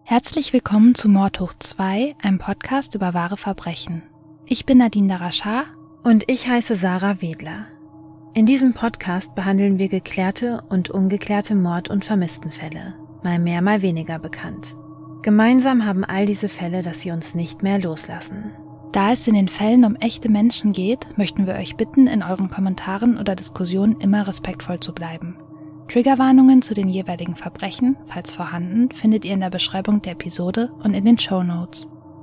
Herzlich willkommen zu Mord hoch 2, einem Podcast über wahre Verbrechen. Ich bin Nadine Darashar und ich heiße Sarah Wedler. In diesem Podcast behandeln wir geklärte und ungeklärte Mord- und Vermisstenfälle, mal mehr, mal weniger bekannt. Gemeinsam haben all diese Fälle, dass sie uns nicht mehr loslassen. Da es in den Fällen um echte Menschen geht, möchten wir euch bitten, in euren Kommentaren oder Diskussionen immer respektvoll zu bleiben. Triggerwarnungen zu den jeweiligen Verbrechen, falls vorhanden, findet ihr in der Beschreibung der Episode und in den Shownotes.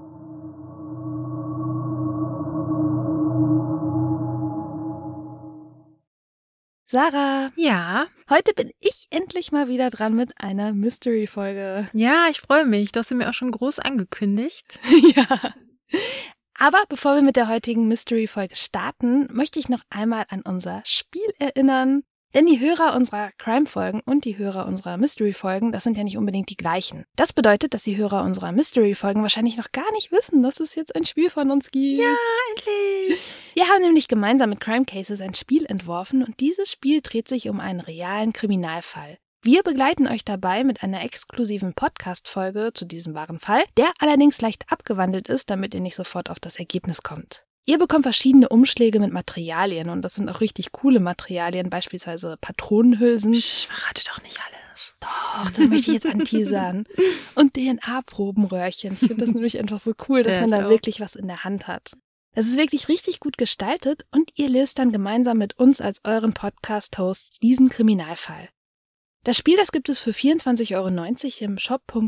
Sarah! Ja? Heute bin ich endlich mal wieder dran mit einer Mystery-Folge. Ja, ich freue mich. Du hast sie mir auch schon groß angekündigt. Ja. Aber bevor wir mit der heutigen Mystery-Folge starten, möchte ich noch einmal an unser Spiel erinnern. Denn die Hörer unserer Crime-Folgen und die Hörer unserer Mystery-Folgen, das sind ja nicht unbedingt die gleichen. Das bedeutet, dass die Hörer unserer Mystery-Folgen wahrscheinlich noch gar nicht wissen, dass es jetzt ein Spiel von uns gibt. Ja, endlich! Wir haben nämlich gemeinsam mit Crime Cases ein Spiel entworfen und dieses Spiel dreht sich um einen realen Kriminalfall. Wir begleiten euch dabei mit einer exklusiven Podcast-Folge zu diesem wahren Fall, der allerdings leicht abgewandelt ist, damit ihr nicht sofort auf das Ergebnis kommt. Ihr bekommt verschiedene Umschläge mit Materialien und das sind auch richtig coole Materialien, beispielsweise Patronenhülsen. Psch, verrate doch nicht alles. Doch, das möchte ich jetzt anteasern. Und DNA-Probenröhrchen. Ich finde das nämlich einfach so cool, dass man da wirklich was in der Hand hat. Es ist wirklich richtig gut gestaltet und ihr löst dann gemeinsam mit uns als euren Podcast-Hosts diesen Kriminalfall. Das Spiel, das gibt es für 24,90 € im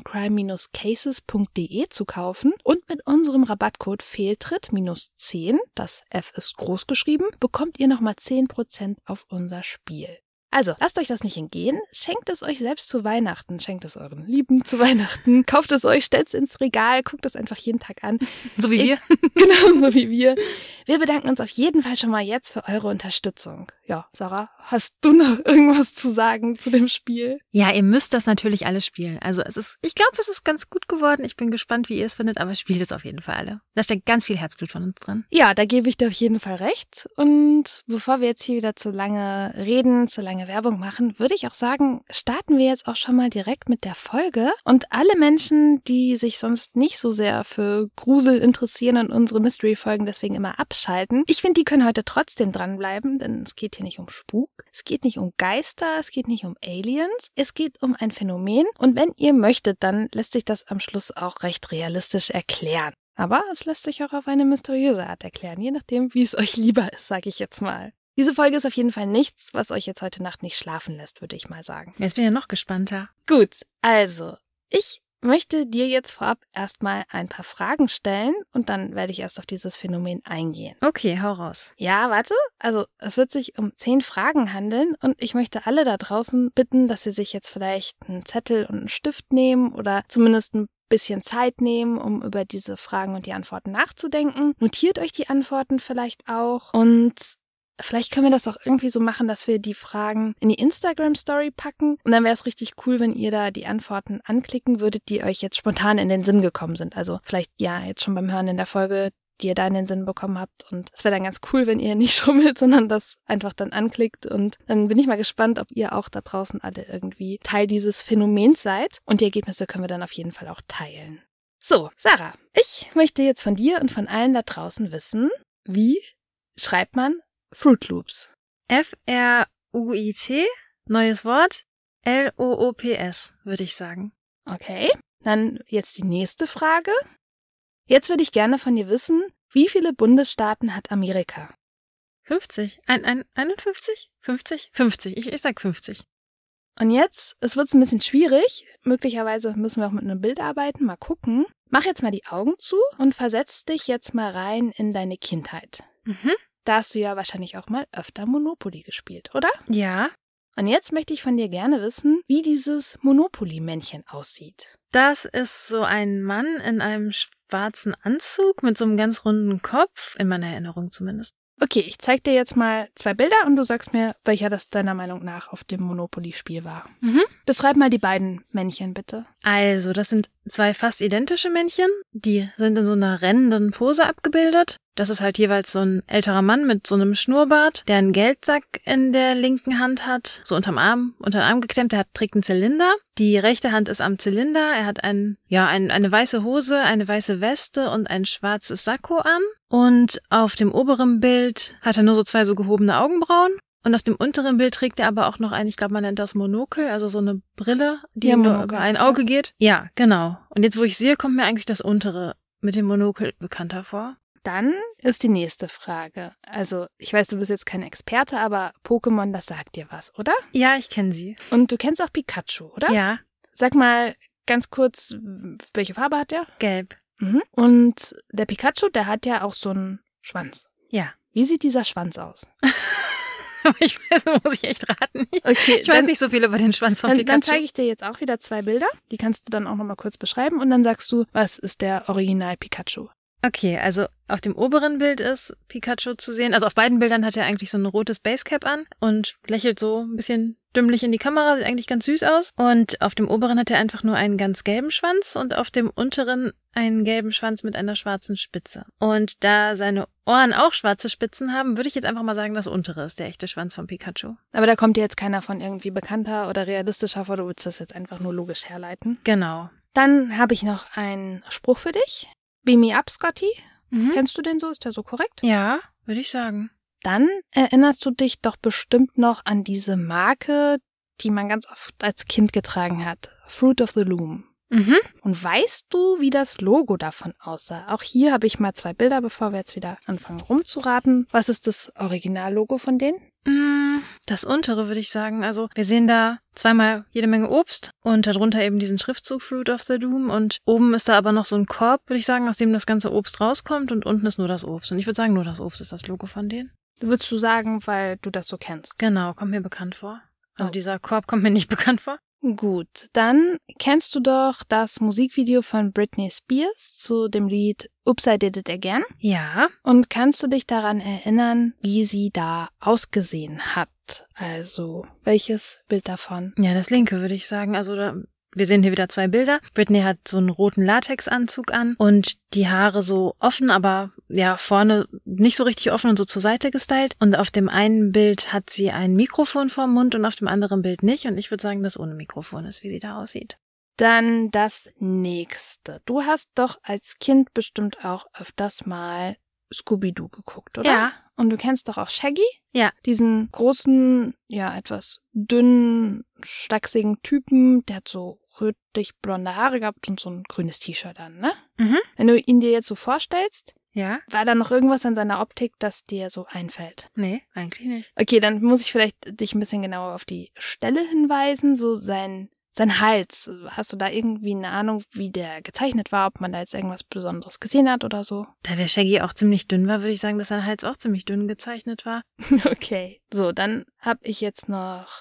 shop.crime-cases.de zu kaufen und mit unserem Rabattcode Fehltritt-10, das F ist groß geschrieben, bekommt ihr nochmal 10% auf unser Spiel. Also, lasst euch das nicht entgehen, schenkt es euch selbst zu Weihnachten, schenkt es euren Lieben zu Weihnachten, kauft es euch, stellt es ins Regal, guckt es einfach jeden Tag an. So wie wir. Genau, so wie wir. Wir bedanken uns auf jeden Fall schon mal jetzt für eure Unterstützung. Ja, Sarah, hast du noch irgendwas zu sagen zu dem Spiel? Ja, ihr müsst das natürlich alle spielen. Also ich glaube, es ist ganz gut geworden. Ich bin gespannt, wie ihr es findet, aber spielt es auf jeden Fall alle. Da steckt ganz viel Herzblut von uns drin. Ja, da gebe ich dir auf jeden Fall recht. Und bevor wir jetzt hier wieder zu lange reden, zu lange Werbung machen, würde ich auch sagen, starten wir jetzt auch schon mal direkt mit der Folge. Und alle Menschen, die sich sonst nicht so sehr für Grusel interessieren und unsere Mystery-Folgen deswegen immer abschalten, ich finde, die können heute trotzdem dranbleiben, denn es geht hier nicht um Spuk, es geht nicht um Geister, es geht nicht um Aliens, es geht um ein Phänomen. Und wenn ihr möchtet, dann lässt sich das am Schluss auch recht realistisch erklären. Aber es lässt sich auch auf eine mysteriöse Art erklären, je nachdem, wie es euch lieber ist, sage ich jetzt mal. Diese Folge ist auf jeden Fall nichts, was euch jetzt heute Nacht nicht schlafen lässt, würde ich mal sagen. Jetzt bin ich ja noch gespannter. Gut, also, ich möchte dir jetzt vorab erstmal ein paar Fragen stellen und dann werde ich erst auf dieses Phänomen eingehen. Okay, hau raus. Ja, warte. Also, es wird sich um 10 Fragen handeln und ich möchte alle da draußen bitten, dass sie sich jetzt vielleicht einen Zettel und einen Stift nehmen oder zumindest ein bisschen Zeit nehmen, um über diese Fragen und die Antworten nachzudenken. Notiert euch die Antworten vielleicht auch und vielleicht können wir das auch irgendwie so machen, dass wir die Fragen in die Instagram-Story packen. Und dann wäre es richtig cool, wenn ihr da die Antworten anklicken würdet, die euch jetzt spontan in den Sinn gekommen sind. Also vielleicht ja jetzt schon beim Hören in der Folge, die ihr da in den Sinn bekommen habt. Und es wäre dann ganz cool, wenn ihr nicht schummelt, sondern das einfach dann anklickt. Und dann bin ich mal gespannt, ob ihr auch da draußen alle irgendwie Teil dieses Phänomens seid. Und die Ergebnisse können wir dann auf jeden Fall auch teilen. So, Sarah, ich möchte jetzt von dir und von allen da draußen wissen, wie schreibt man Fruit Loops? F-R-U-I-T, neues Wort, L-O-O-P-S, würde ich sagen. Okay, dann jetzt die nächste Frage. Jetzt würde ich gerne von dir wissen, wie viele Bundesstaaten hat Amerika? 50? 51? 50? 50. Ich sag 50. Und jetzt, es wird ein bisschen schwierig. Möglicherweise müssen wir auch mit einem Bild arbeiten. Mal gucken. Mach jetzt mal die Augen zu und versetz dich jetzt mal rein in deine Kindheit. Mhm. Da hast du ja wahrscheinlich auch mal öfter Monopoly gespielt, oder? Ja. Und jetzt möchte ich von dir gerne wissen, wie dieses Monopoly-Männchen aussieht. Das ist so ein Mann in einem schwarzen Anzug mit so einem ganz runden Kopf, in meiner Erinnerung zumindest. Okay, ich zeig dir jetzt mal 2 Bilder und du sagst mir, welcher das deiner Meinung nach auf dem Monopoly-Spiel war. Mhm. Beschreib mal die beiden Männchen, bitte. Also, das sind 2 fast identische Männchen. Die sind in so einer rennenden Pose abgebildet. Das ist halt jeweils so ein älterer Mann mit so einem Schnurrbart, der einen Geldsack in der linken Hand hat, so unter den Arm geklemmt. Trägt einen Zylinder. Die rechte Hand ist am Zylinder. Er hat eine weiße Hose, eine weiße Weste und ein schwarzes Sakko an. Und auf dem oberen Bild hat er nur so 2 so gehobene Augenbrauen. Und auf dem unteren Bild trägt er aber auch noch ich glaube, man nennt das Monokel, also so eine Brille, die nur über ein Auge geht. Ja, genau. Und jetzt, wo ich sehe, kommt mir eigentlich das untere mit dem Monokel bekannter vor. Dann ist die nächste Frage. Also, ich weiß, du bist jetzt kein Experte, aber Pokémon, das sagt dir was, oder? Ja, ich kenne sie. Und du kennst auch Pikachu, oder? Ja. Sag mal ganz kurz, welche Farbe hat der? Gelb. Mhm. Und der Pikachu, der hat ja auch so einen Schwanz. Ja. Wie sieht dieser Schwanz aus? Ich weiß, da muss ich echt raten. Okay, ich weiß nicht so viel über den Schwanz von Pikachu. Dann zeige ich dir jetzt auch wieder 2 Bilder. Die kannst du dann auch nochmal kurz beschreiben. Und dann sagst du, was ist der Original Pikachu? Okay, also auf dem oberen Bild ist Pikachu zu sehen. Also auf beiden Bildern hat er eigentlich so ein rotes Basecap an und lächelt so ein bisschen dümmlich in die Kamera. Sieht eigentlich ganz süß aus. Und auf dem oberen hat er einfach nur einen ganz gelben Schwanz und auf dem unteren einen gelben Schwanz mit einer schwarzen Spitze. Und da seine Ohren auch schwarze Spitzen haben, würde ich jetzt einfach mal sagen, das untere ist der echte Schwanz von Pikachu. Aber da kommt dir jetzt keiner von irgendwie bekannter oder realistischer vor. Du willst das jetzt einfach nur logisch herleiten. Genau. Dann habe ich noch einen Spruch für dich. Beam me up, Scotty. Mhm. Kennst du den so? Ist der so korrekt? Ja, würde ich sagen. Dann erinnerst du dich doch bestimmt noch an diese Marke, die man ganz oft als Kind getragen hat. Fruit of the Loom. Mhm. Und weißt du, wie das Logo davon aussah? Auch hier habe ich mal 2 Bilder, bevor wir jetzt wieder anfangen rumzuraten. Was ist das Originallogo von denen? Das untere würde ich sagen. Also wir sehen da zweimal jede Menge Obst und darunter eben diesen Schriftzug Fruit of the Loom und oben ist da aber noch so ein Korb, würde ich sagen, aus dem das ganze Obst rauskommt und unten ist nur das Obst. Und ich würde sagen, nur das Obst ist das Logo von denen. Würdest du sagen, weil du das so kennst? Genau, kommt mir bekannt vor. Also dieser Korb kommt mir nicht bekannt vor. Gut, dann kennst du doch das Musikvideo von Britney Spears zu dem Lied Oops, I Did It Again? Ja. Und kannst du dich daran erinnern, wie sie da ausgesehen hat? Also, welches Bild davon? Ja, das linke würde ich sagen. Also wir sehen hier wieder 2 Bilder. Britney hat so einen roten Latexanzug an und die Haare so offen, aber ja, vorne nicht so richtig offen und so zur Seite gestylt. Und auf dem einen Bild hat sie ein Mikrofon vorm Mund und auf dem anderen Bild nicht. Und ich würde sagen, dass ohne Mikrofon ist, wie sie da aussieht. Dann das nächste. Du hast doch als Kind bestimmt auch öfters mal Scooby-Doo geguckt, oder? Ja. Und du kennst doch auch Shaggy? Ja. Diesen großen, ja, etwas dünnen, stachsigen Typen, der hat so rötlich-blonde Haare gehabt und so ein grünes T-Shirt an, ne? Mhm. Wenn du ihn dir jetzt so vorstellst, Ja. war da noch irgendwas an seiner Optik, das dir so einfällt? Nee, eigentlich nicht. Okay, dann muss ich vielleicht dich ein bisschen genauer auf die Stelle hinweisen, so sein Hals. Hast du da irgendwie eine Ahnung, wie der gezeichnet war, ob man da jetzt irgendwas Besonderes gesehen hat oder so? Da der Shaggy auch ziemlich dünn war, würde ich sagen, dass sein Hals auch ziemlich dünn gezeichnet war. Okay, so, dann habe ich jetzt noch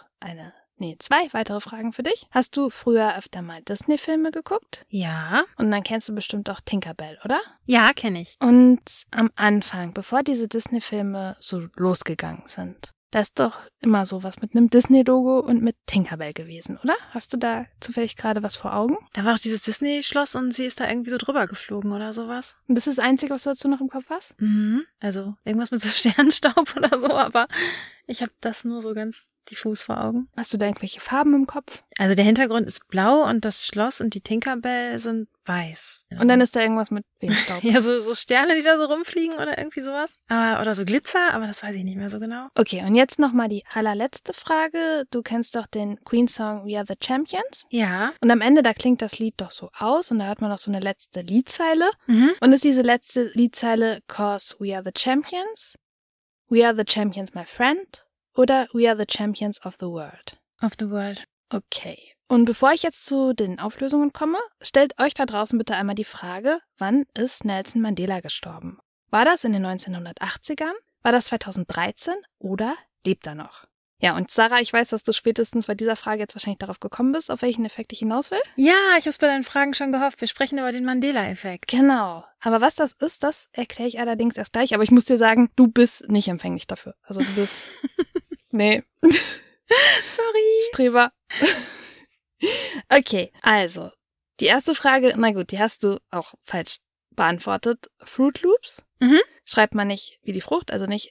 2 weitere Fragen für dich. Hast du früher öfter mal Disney-Filme geguckt? Ja. Und dann kennst du bestimmt auch Tinkerbell, oder? Ja, kenne ich. Und am Anfang, bevor diese Disney-Filme so losgegangen sind, da ist doch immer sowas mit einem Disney-Logo und mit Tinkerbell gewesen, oder? Hast du da zufällig gerade was vor Augen? Da war auch dieses Disney-Schloss und sie ist da irgendwie so drüber geflogen oder sowas. Und das ist das Einzige, was du dazu noch im Kopf hast? Mhm. Also irgendwas mit so Sternstaub oder so, aber ich habe das nur so ganz diffus vor Augen. Hast du da irgendwelche Farben im Kopf? Also der Hintergrund ist blau und das Schloss und die Tinkerbell sind weiß. Und dann ist da irgendwas mit Feenstaub. Ja, so Sterne, die da so rumfliegen oder irgendwie sowas. Oder so Glitzer, aber das weiß ich nicht mehr so genau. Okay, und jetzt nochmal die allerletzte Frage. Du kennst doch den Queen-Song We Are the Champions? Ja. Und am Ende, da klingt das Lied doch so aus und da hört man noch so eine letzte Liedzeile. Mhm. Und ist diese letzte Liedzeile "Cause we are the champions", "We are the champions, my friend" oder "We are the champions of the world"? Of the world. Okay. Und bevor ich jetzt zu den Auflösungen komme, stellt euch da draußen bitte einmal die Frage, wann ist Nelson Mandela gestorben? War das in den 1980ern? War das 2013? Oder lebt er noch? Ja, und Sarah, ich weiß, dass du spätestens bei dieser Frage jetzt wahrscheinlich darauf gekommen bist, auf welchen Effekt ich hinaus will. Ja, ich habe es bei deinen Fragen schon gehofft. Wir sprechen über den Mandela-Effekt. Genau. Aber was das ist, das erkläre ich allerdings erst gleich. Aber ich muss dir sagen, du bist nicht empfänglich dafür. Also du bist... Nee. Sorry. Streber. Okay, also, Die erste Frage, na gut, die hast du auch falsch beantwortet. Fruit Loops schreibt man nicht wie die Frucht, also nicht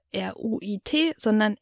F-R-U-I-T, sondern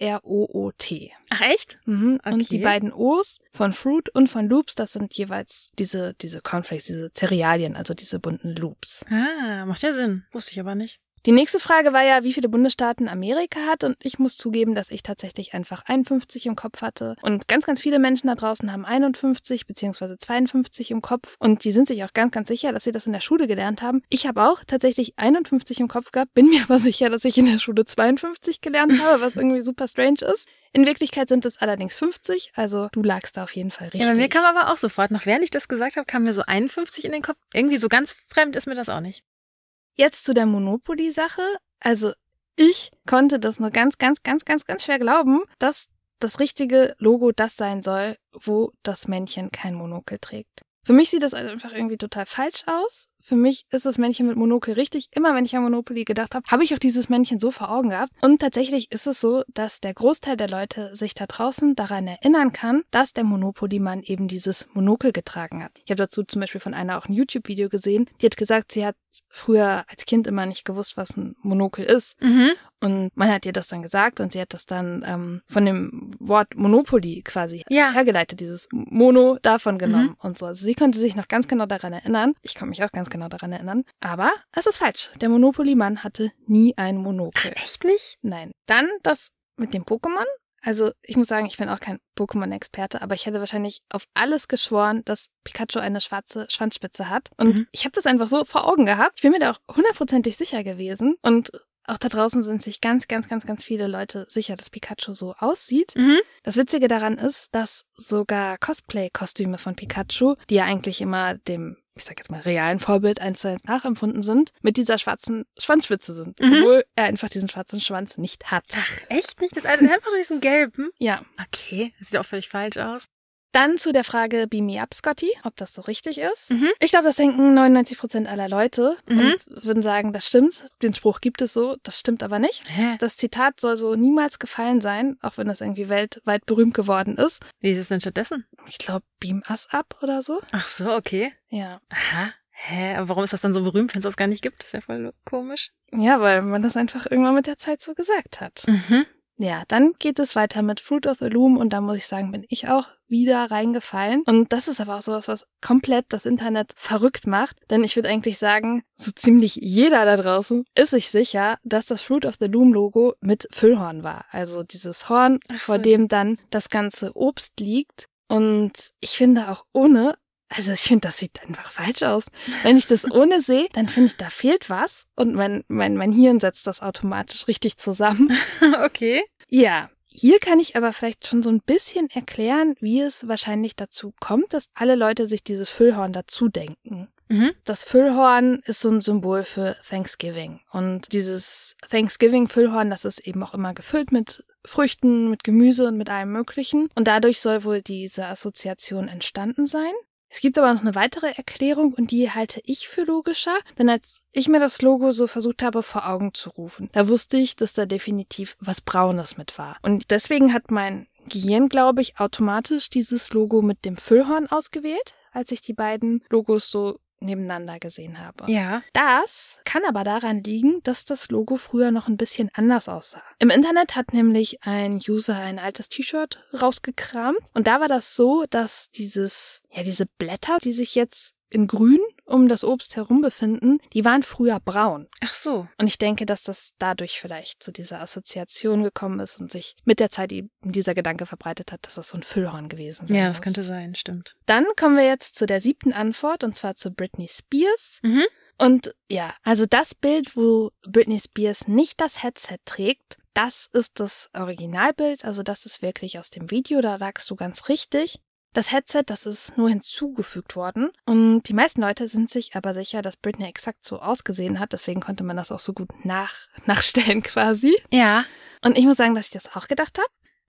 F-R-O-O-T. Ach, echt? Mhm. Okay. Und die beiden O's von Fruit und von Loops, das sind jeweils diese Cornflakes, diese Cerealien, also diese bunten Loops. Ah, macht ja Sinn. Wusste ich aber nicht. Die nächste Frage war ja, wie viele Bundesstaaten Amerika hat, und ich muss zugeben, dass ich tatsächlich einfach 51 im Kopf hatte, und ganz, ganz viele Menschen da draußen haben 51 bzw. 52 im Kopf, und die sind sich auch ganz, ganz sicher, dass sie das in der Schule gelernt haben. Ich habe auch tatsächlich 51 im Kopf gehabt, bin mir aber sicher, dass ich in der Schule 52 gelernt habe, was irgendwie super strange ist. In Wirklichkeit sind es allerdings 50, also du lagst da auf jeden Fall richtig. Ja, bei mir kam aber auch sofort, noch während ich das gesagt habe, kam mir so 51 in den Kopf. Irgendwie so ganz fremd ist mir das auch nicht. Jetzt zu der Monopoly-Sache. Also ich konnte das nur ganz, ganz, ganz, ganz, ganz schwer glauben, dass das richtige Logo das sein soll, wo das Männchen kein Monokel trägt. Für mich sieht das also einfach irgendwie total falsch aus. Für mich ist das Männchen mit Monokel richtig. Immer wenn ich an Monopoly gedacht habe, habe ich auch dieses Männchen so vor Augen gehabt. Und tatsächlich ist es so, dass der Großteil der Leute sich da draußen daran erinnern kann, dass der Monopoly-Mann eben dieses Monokel getragen hat. Ich habe dazu zum Beispiel von einer auch ein YouTube-Video gesehen. Die hat gesagt, sie hat früher als Kind immer nicht gewusst, was ein Monokel ist. Und man hat ihr das dann gesagt und sie hat das dann von dem Wort Monopoly quasi hergeleitet, dieses Mono davon genommen und so. Also sie konnte sich noch ganz genau daran erinnern. Ich kann mich auch ganz genau daran erinnern. Aber es ist falsch. Der Monopoly-Mann hatte nie ein Monokel. Ach, echt nicht? Nein. Dann das mit dem Pokémon. Also ich muss sagen, ich bin auch kein Pokémon-Experte, aber ich hätte wahrscheinlich auf alles geschworen, dass Pikachu eine schwarze Schwanzspitze hat. Und ich habe das einfach so vor Augen gehabt. Ich bin mir da auch 100%ig sicher gewesen. Und auch da draußen sind sich ganz, ganz, ganz, ganz viele Leute sicher, dass Pikachu so aussieht. Das Witzige daran ist, dass sogar Cosplay-Kostüme von Pikachu, die ja eigentlich immer dem, ich sag jetzt mal, realen Vorbild 1:1 nachempfunden sind, mit dieser schwarzen Schwanzspitze sind. Obwohl er einfach diesen schwarzen Schwanz nicht hat. Ach, echt nicht? Das alte hat einfach nur diesen gelben? Ja. Okay, das sieht auch völlig falsch aus. Dann zu der Frage Beam Me Up, Scotty, ob das so richtig ist. Ich glaube, das denken 99% aller Leute und würden sagen, das stimmt. Den Spruch gibt es so, das stimmt aber nicht. Hä? Das Zitat soll so niemals gefallen sein, auch wenn das irgendwie weltweit berühmt geworden ist. Wie ist es denn stattdessen? Ich glaube, Beam Us Up oder so. Ach so, okay. Ja. Aha. Hä, aber warum ist das dann so berühmt, wenn es das gar nicht gibt? Das ist ja voll komisch. Ja, weil man das einfach irgendwann mit der Zeit so gesagt hat. Ja, dann geht es weiter mit Fruit of the Loom und da muss ich sagen, bin ich auch wieder reingefallen. Und das ist aber auch sowas, was komplett das Internet verrückt macht. Denn ich würde eigentlich sagen, so ziemlich jeder da draußen ist sich sicher, dass das Fruit of the Loom Logo mit Füllhorn war. Also dieses Horn, vor dem dann das ganze Obst liegt. Und ich finde auch ohne, also ich finde, das sieht einfach falsch aus. Wenn ich das ohne sehe, dann finde ich, da fehlt was. Und mein Hirn setzt das automatisch richtig zusammen. Okay. Ja, hier kann ich aber vielleicht schon so ein bisschen erklären, wie es wahrscheinlich dazu kommt, dass alle Leute sich dieses Füllhorn dazu denken. Das Füllhorn ist so ein Symbol für Thanksgiving. Und dieses Thanksgiving-Füllhorn, das ist eben auch immer gefüllt mit Früchten, mit Gemüse und mit allem Möglichen. Und dadurch soll wohl diese Assoziation entstanden sein. Es gibt aber noch eine weitere Erklärung und die halte ich für logischer, denn als ich mir das Logo so versucht habe vor Augen zu rufen, da wusste ich, dass da definitiv was Braunes mit war. Und deswegen hat mein Gehirn, glaube ich, automatisch dieses Logo mit dem Füllhorn ausgewählt, als ich die beiden Logos so nebeneinander gesehen habe. Ja. Das kann aber daran liegen, dass das Logo früher noch ein bisschen anders aussah. Im Internet hat nämlich ein User ein altes T-Shirt rausgekramt und da war das so, dass diese Blätter, die sich jetzt in grün um das Obst herum befinden, die waren früher braun. Ach so. Und ich denke, dass das dadurch vielleicht zu dieser Assoziation gekommen ist und sich mit der Zeit eben dieser Gedanke verbreitet hat, dass das so ein Füllhorn gewesen sein muss. Ja, das könnte sein, stimmt. Dann kommen wir jetzt zu der 7. Antwort und zwar zu Britney Spears. Und ja, also das Bild, wo Britney Spears nicht das Headset trägt, das ist das Originalbild, also das ist wirklich aus dem Video, da lagst du ganz richtig. Das Headset, das ist nur hinzugefügt worden und die meisten Leute sind sich aber sicher, dass Britney exakt so ausgesehen hat, deswegen konnte man das auch so gut nachstellen quasi. Ja. Und ich muss sagen, dass ich das auch gedacht habe.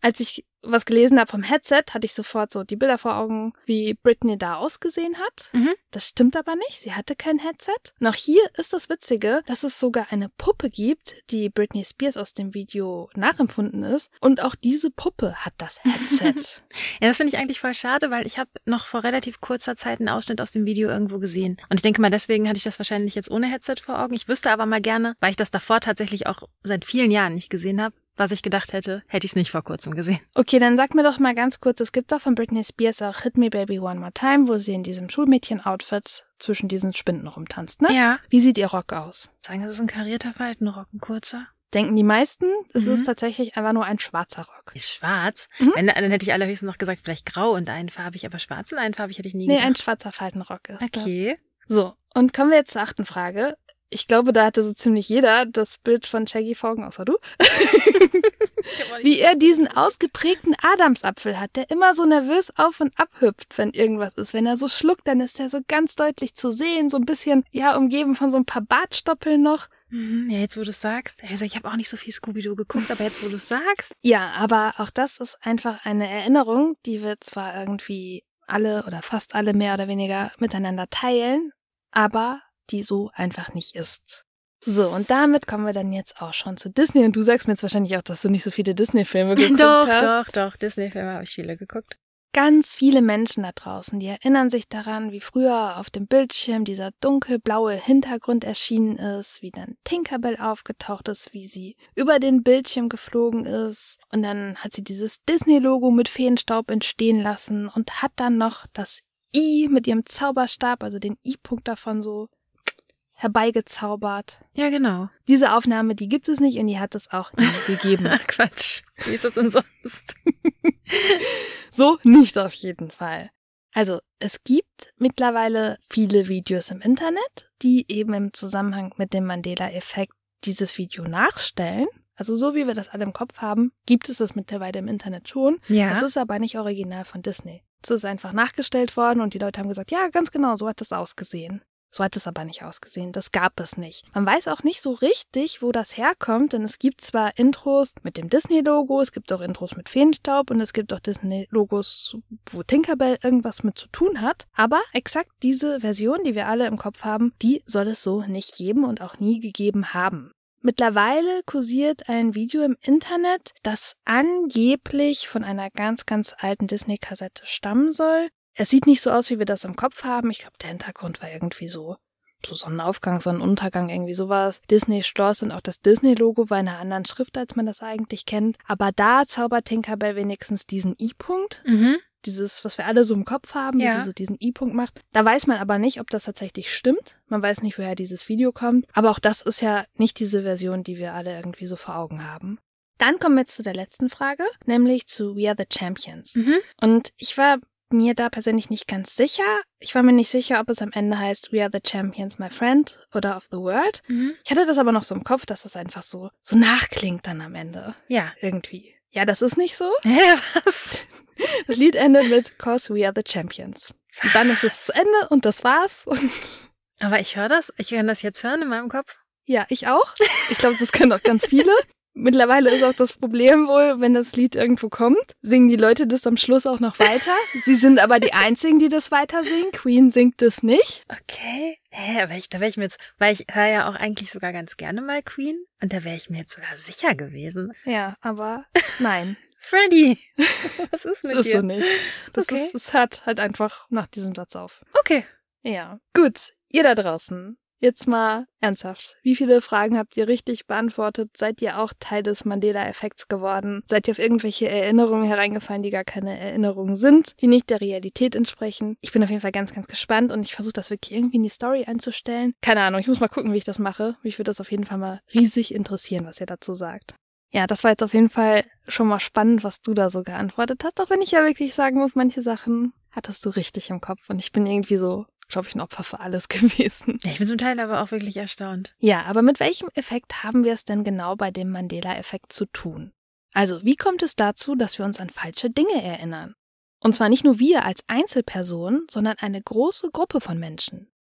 Als ich was gelesen habe vom Headset, hatte ich sofort so die Bilder vor Augen, wie Britney da ausgesehen hat. Das stimmt aber nicht. Sie hatte kein Headset. Und auch hier ist das Witzige, dass es sogar eine Puppe gibt, die Britney Spears aus dem Video nachempfunden ist. Und auch diese Puppe hat das Headset. Ja, das finde ich eigentlich voll schade, weil ich habe noch vor relativ kurzer Zeit einen Ausschnitt aus dem Video irgendwo gesehen. Und ich denke mal, deswegen hatte ich das wahrscheinlich jetzt ohne Headset vor Augen. Ich wüsste aber mal gerne, weil ich das davor tatsächlich auch seit vielen Jahren nicht gesehen habe, was ich gedacht hätte, hätte ich es nicht vor kurzem gesehen. Okay, dann sag mir doch mal ganz kurz, es gibt doch von Britney Spears auch Hit Me Baby One More Time, wo sie in diesem Schulmädchen-Outfit zwischen diesen Spinden rumtanzt, ne? Ja. Wie sieht ihr Rock aus? Sagen, das ist ein karierter Faltenrock, ein kurzer. Denken die meisten, es ist tatsächlich einfach nur ein schwarzer Rock. Ist schwarz? Wenn, dann hätte ich allerhöchstens noch gesagt, vielleicht grau und einfarbig, aber schwarz und einfarbig hätte ich nie gedacht. Nee, ein schwarzer Faltenrock ist Okay. das. So, und kommen wir jetzt zur 8. Frage. Ich glaube, da hatte so ziemlich jeder das Bild von Shaggy vor Augen, außer du. Wie er diesen ausgeprägten Adamsapfel hat, der immer so nervös auf und ab hüpft, wenn irgendwas ist. Wenn er so schluckt, dann ist er so ganz deutlich zu sehen, so ein bisschen, ja, umgeben von so ein paar Bartstoppeln noch. Ja, jetzt wo du es sagst. Also ich habe auch nicht so viel Scooby-Doo geguckt, aber jetzt wo du es sagst. Ja, aber auch das ist einfach eine Erinnerung, die wir zwar irgendwie alle oder fast alle mehr oder weniger miteinander teilen, aber die so einfach nicht ist. So, und damit kommen wir dann jetzt auch schon zu Disney. Und du sagst mir jetzt wahrscheinlich auch, dass du nicht so viele Disney-Filme geguckt hast. Doch. Disney-Filme habe ich viele geguckt. Ganz viele Menschen da draußen, die erinnern sich daran, wie früher auf dem Bildschirm dieser dunkelblaue Hintergrund erschienen ist, wie dann Tinkerbell aufgetaucht ist, wie sie über den Bildschirm geflogen ist. Und dann hat sie dieses Disney-Logo mit Feenstaub entstehen lassen und hat dann noch das I mit ihrem Zauberstab, also den I-Punkt davon so herbeigezaubert. Ja, genau. Diese Aufnahme, die gibt es nicht und die hat es auch nie gegeben. Ach, Quatsch. Wie ist das denn sonst? So nicht auf jeden Fall. Also, es gibt mittlerweile viele Videos im Internet, die eben im Zusammenhang mit dem Mandela-Effekt dieses Video nachstellen. Also so wie wir das alle im Kopf haben, gibt es das mittlerweile im Internet schon. Ja. Es ist aber nicht original von Disney. Es ist einfach nachgestellt worden und die Leute haben gesagt, ja, ganz genau, so hat es ausgesehen. So hat es aber nicht ausgesehen. Das gab es nicht. Man weiß auch nicht so richtig, wo das herkommt, denn es gibt zwar Intros mit dem Disney-Logo, es gibt auch Intros mit Feenstaub und es gibt auch Disney-Logos, wo Tinkerbell irgendwas mit zu tun hat. Aber exakt diese Version, die wir alle im Kopf haben, die soll es so nicht geben und auch nie gegeben haben. Mittlerweile kursiert ein Video im Internet, das angeblich von einer ganz, ganz alten Disney-Kassette stammen soll. Es sieht nicht so aus, wie wir das im Kopf haben. Ich glaube, der Hintergrund war irgendwie so Sonnenaufgang, Sonnenuntergang, irgendwie sowas. Disney-Schloss und auch das Disney-Logo war in einer anderen Schrift, als man das eigentlich kennt. Aber da zaubert Tinkerbell wenigstens diesen I-Punkt. Dieses, was wir alle so im Kopf haben, wie sie so diesen I-Punkt macht. Da weiß man aber nicht, ob das tatsächlich stimmt. Man weiß nicht, woher dieses Video kommt. Aber auch das ist ja nicht diese Version, die wir alle irgendwie so vor Augen haben. Dann kommen wir jetzt zu der letzten Frage, nämlich zu We Are the Champions. Und ich war mir da persönlich nicht ganz sicher. Ich war mir nicht sicher, ob es am Ende heißt We Are the Champions, my friend oder of the world. Ich hatte das aber noch so im Kopf, dass es einfach so nachklingt dann am Ende. Ja. Irgendwie. Ja, das ist nicht so. Was? Das Lied endet mit Cause we are the champions. Und dann ist es zu Ende und das war's. Und aber ich höre das. Ich kann das jetzt hören in meinem Kopf. Ja, ich auch. Ich glaube, das können auch ganz viele. Mittlerweile ist auch das Problem wohl, wenn das Lied irgendwo kommt, singen die Leute das am Schluss auch noch weiter. Sie sind aber die Einzigen, die das weiter singen. Queen singt das nicht. Okay. Aber da wäre ich mir jetzt, weil ich höre ja auch eigentlich sogar ganz gerne mal Queen und da wäre ich mir jetzt sogar sicher gewesen. Ja, aber nein. Freddie, was ist mit dir? Das ist so nicht. Okay. Es hört halt einfach nach diesem Satz auf. Okay. Ja. Gut, ihr da draußen. Jetzt mal ernsthaft. Wie viele Fragen habt ihr richtig beantwortet? Seid ihr auch Teil des Mandela-Effekts geworden? Seid ihr auf irgendwelche Erinnerungen hereingefallen, die gar keine Erinnerungen sind, die nicht der Realität entsprechen? Ich bin auf jeden Fall ganz, ganz gespannt und ich versuche das wirklich irgendwie in die Story einzustellen. Keine Ahnung, ich muss mal gucken, wie ich das mache. Mich würde das auf jeden Fall mal riesig interessieren, was ihr dazu sagt. Ja, das war jetzt auf jeden Fall schon mal spannend, was du da so geantwortet hast. Auch wenn ich ja wirklich sagen muss, manche Sachen hattest du richtig im Kopf und ich bin irgendwie so, glaube ich, ein Opfer für alles gewesen. Ja, ich bin zum Teil aber auch wirklich erstaunt. Ja, aber mit welchem Effekt haben wir es denn genau bei dem Mandela-Effekt zu tun? Also, wie kommt es dazu, dass wir uns an falsche Dinge erinnern? Und zwar nicht nur wir als Einzelpersonen, sondern eine große Gruppe von Menschen.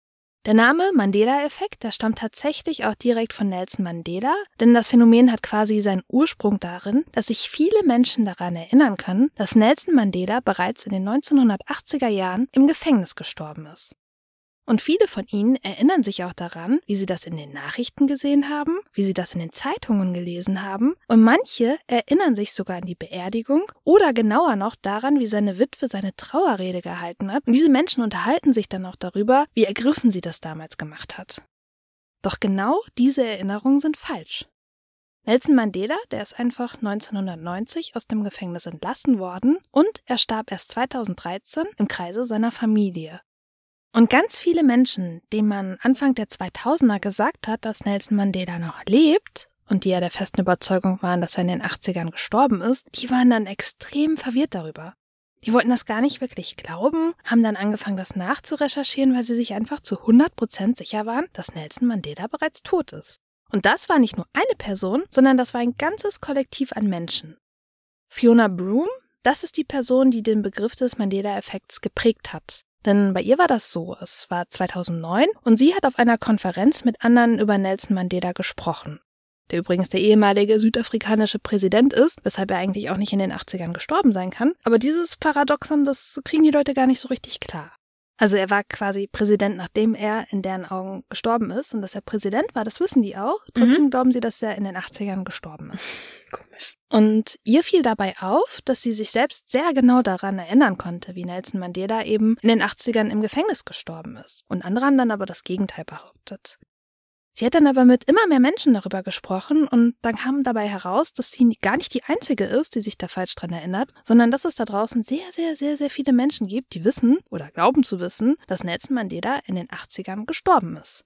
Der Name Mandela-Effekt, der stammt tatsächlich auch direkt von Nelson Mandela, denn das Phänomen hat quasi seinen Ursprung darin, dass sich viele Menschen daran erinnern können, dass Nelson Mandela bereits in den 1980er Jahren im Gefängnis gestorben ist. Und viele von ihnen erinnern sich auch daran, wie sie das in den Nachrichten gesehen haben, wie sie das in den Zeitungen gelesen haben, und manche erinnern sich sogar an die Beerdigung oder genauer noch daran, wie seine Witwe seine Trauerrede gehalten hat. Und diese Menschen unterhalten sich dann auch darüber, wie ergriffen sie das damals gemacht hat. Doch genau diese Erinnerungen sind falsch. Nelson Mandela, der ist einfach 1990 aus dem Gefängnis entlassen worden und er starb erst 2013 im Kreise seiner Familie. Und ganz viele Menschen, denen man Anfang der 2000er gesagt hat, dass Nelson Mandela noch lebt und die ja der festen Überzeugung waren, dass er in den 80ern gestorben ist, die waren dann extrem verwirrt darüber. Die wollten das gar nicht wirklich glauben, haben dann angefangen, das nachzurecherchieren, weil sie sich einfach zu 100% sicher waren, dass Nelson Mandela bereits tot ist. Und das war nicht nur eine Person, sondern das war ein ganzes Kollektiv an Menschen. Fiona Broome, das ist die Person, die den Begriff des Mandela-Effekts geprägt hat. Denn bei ihr war das so, es war 2009 und sie hat auf einer Konferenz mit anderen über Nelson Mandela gesprochen, der übrigens der ehemalige südafrikanische Präsident ist, weshalb er eigentlich auch nicht in den 80ern gestorben sein kann. Aber dieses Paradoxon, das kriegen die Leute gar nicht so richtig klar. Also er war quasi Präsident, nachdem er in deren Augen gestorben ist. Und dass er Präsident war, das wissen die auch. Trotzdem glauben sie, dass er in den 80ern gestorben ist. Komisch. Und ihr fiel dabei auf, dass sie sich selbst sehr genau daran erinnern konnte, wie Nelson Mandela eben in den 80ern im Gefängnis gestorben ist. Und andere haben dann aber das Gegenteil behauptet. Sie hat dann aber mit immer mehr Menschen darüber gesprochen und dann kam dabei heraus, dass sie gar nicht die Einzige ist, die sich da falsch dran erinnert, sondern dass es da draußen sehr, sehr, sehr, sehr viele Menschen gibt, die wissen oder glauben zu wissen, dass Nelson Mandela in den 80ern gestorben ist.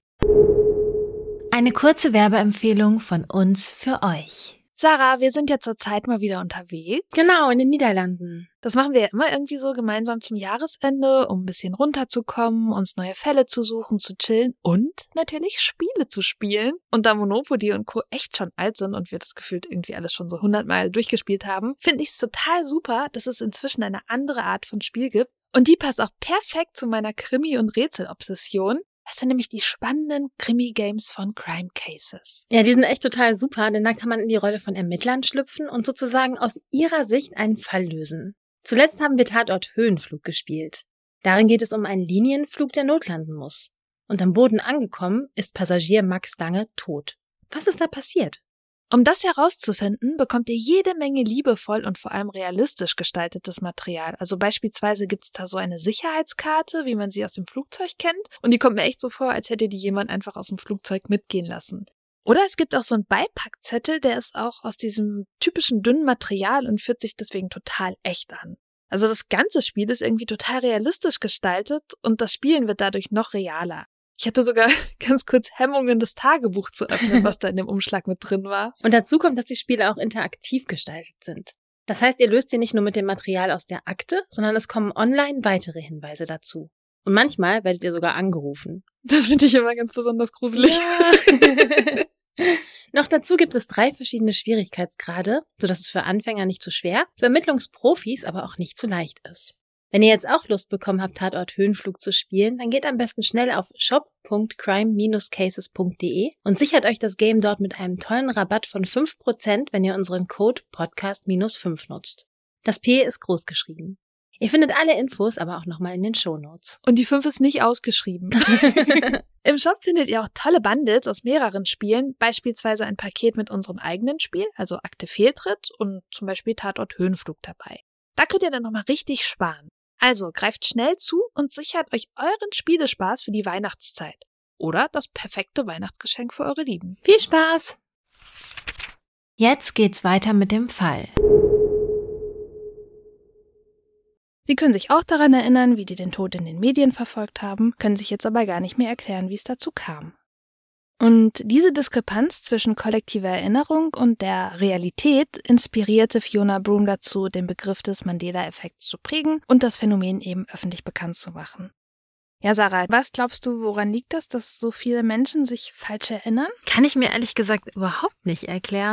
Eine kurze Werbeempfehlung von uns für euch. Sarah, wir sind ja zurzeit mal wieder unterwegs. Genau, in den Niederlanden. Das machen wir ja immer irgendwie so gemeinsam zum Jahresende, um ein bisschen runterzukommen, uns neue Fälle zu suchen, zu chillen und natürlich Spiele zu spielen. Und da Monopoly und Co. echt schon alt sind und wir das gefühlt irgendwie alles schon so 100-mal durchgespielt haben, finde ich es total super, dass es inzwischen eine andere Art von Spiel gibt. Und die passt auch perfekt zu meiner Krimi- und Rätselobsession. Das sind nämlich die spannenden Krimi-Games von Crime Cases. Ja, die sind echt total super, denn da kann man in die Rolle von Ermittlern schlüpfen und sozusagen aus ihrer Sicht einen Fall lösen. Zuletzt haben wir Tatort Höhenflug gespielt. Darin geht es um einen Linienflug, der notlanden muss. Und am Boden angekommen ist Passagier Max Lange tot. Was ist da passiert? Um das herauszufinden, bekommt ihr jede Menge liebevoll und vor allem realistisch gestaltetes Material. Also beispielsweise gibt's da so eine Sicherheitskarte, wie man sie aus dem Flugzeug kennt. Und die kommt mir echt so vor, als hätte die jemand einfach aus dem Flugzeug mitgehen lassen. Oder es gibt auch so einen Beipackzettel, der ist auch aus diesem typischen dünnen Material und fühlt sich deswegen total echt an. Also das ganze Spiel ist irgendwie total realistisch gestaltet und das Spielen wird dadurch noch realer. Ich hatte sogar ganz kurz Hemmungen, das Tagebuch zu öffnen, was da in dem Umschlag mit drin war. Und dazu kommt, dass die Spiele auch interaktiv gestaltet sind. Das heißt, ihr löst sie nicht nur mit dem Material aus der Akte, sondern es kommen online weitere Hinweise dazu. Und manchmal werdet ihr sogar angerufen. Das finde ich immer ganz besonders gruselig. Ja. Noch dazu gibt es 3 verschiedene Schwierigkeitsgrade, sodass es für Anfänger nicht zu schwer, für Ermittlungsprofis aber auch nicht zu leicht ist. Wenn ihr jetzt auch Lust bekommen habt, Tatort Höhenflug zu spielen, dann geht am besten schnell auf shop.crime-cases.de und sichert euch das Game dort mit einem tollen Rabatt von 5%, wenn ihr unseren Code Podcast-5 nutzt. Das P ist groß geschrieben. Ihr findet alle Infos aber auch nochmal in den Shownotes. Und die 5 ist nicht ausgeschrieben. Im Shop findet ihr auch tolle Bundles aus mehreren Spielen, beispielsweise ein Paket mit unserem eigenen Spiel, also Akte Fehltritt und zum Beispiel Tatort Höhenflug dabei. Da könnt ihr dann nochmal richtig sparen. Also greift schnell zu und sichert euch euren Spielespaß für die Weihnachtszeit. Oder das perfekte Weihnachtsgeschenk für eure Lieben. Viel Spaß! Jetzt geht's weiter mit dem Fall. Sie können sich auch daran erinnern, wie die den Tod in den Medien verfolgt haben, können sich jetzt aber gar nicht mehr erklären, wie es dazu kam. Und diese Diskrepanz zwischen kollektiver Erinnerung und der Realität inspirierte Fiona Broome dazu, den Begriff des Mandela-Effekts zu prägen und das Phänomen eben öffentlich bekannt zu machen. Ja, Sarah, was glaubst du, woran liegt das, dass so viele Menschen sich falsch erinnern? Kann ich mir ehrlich gesagt überhaupt nicht erklären.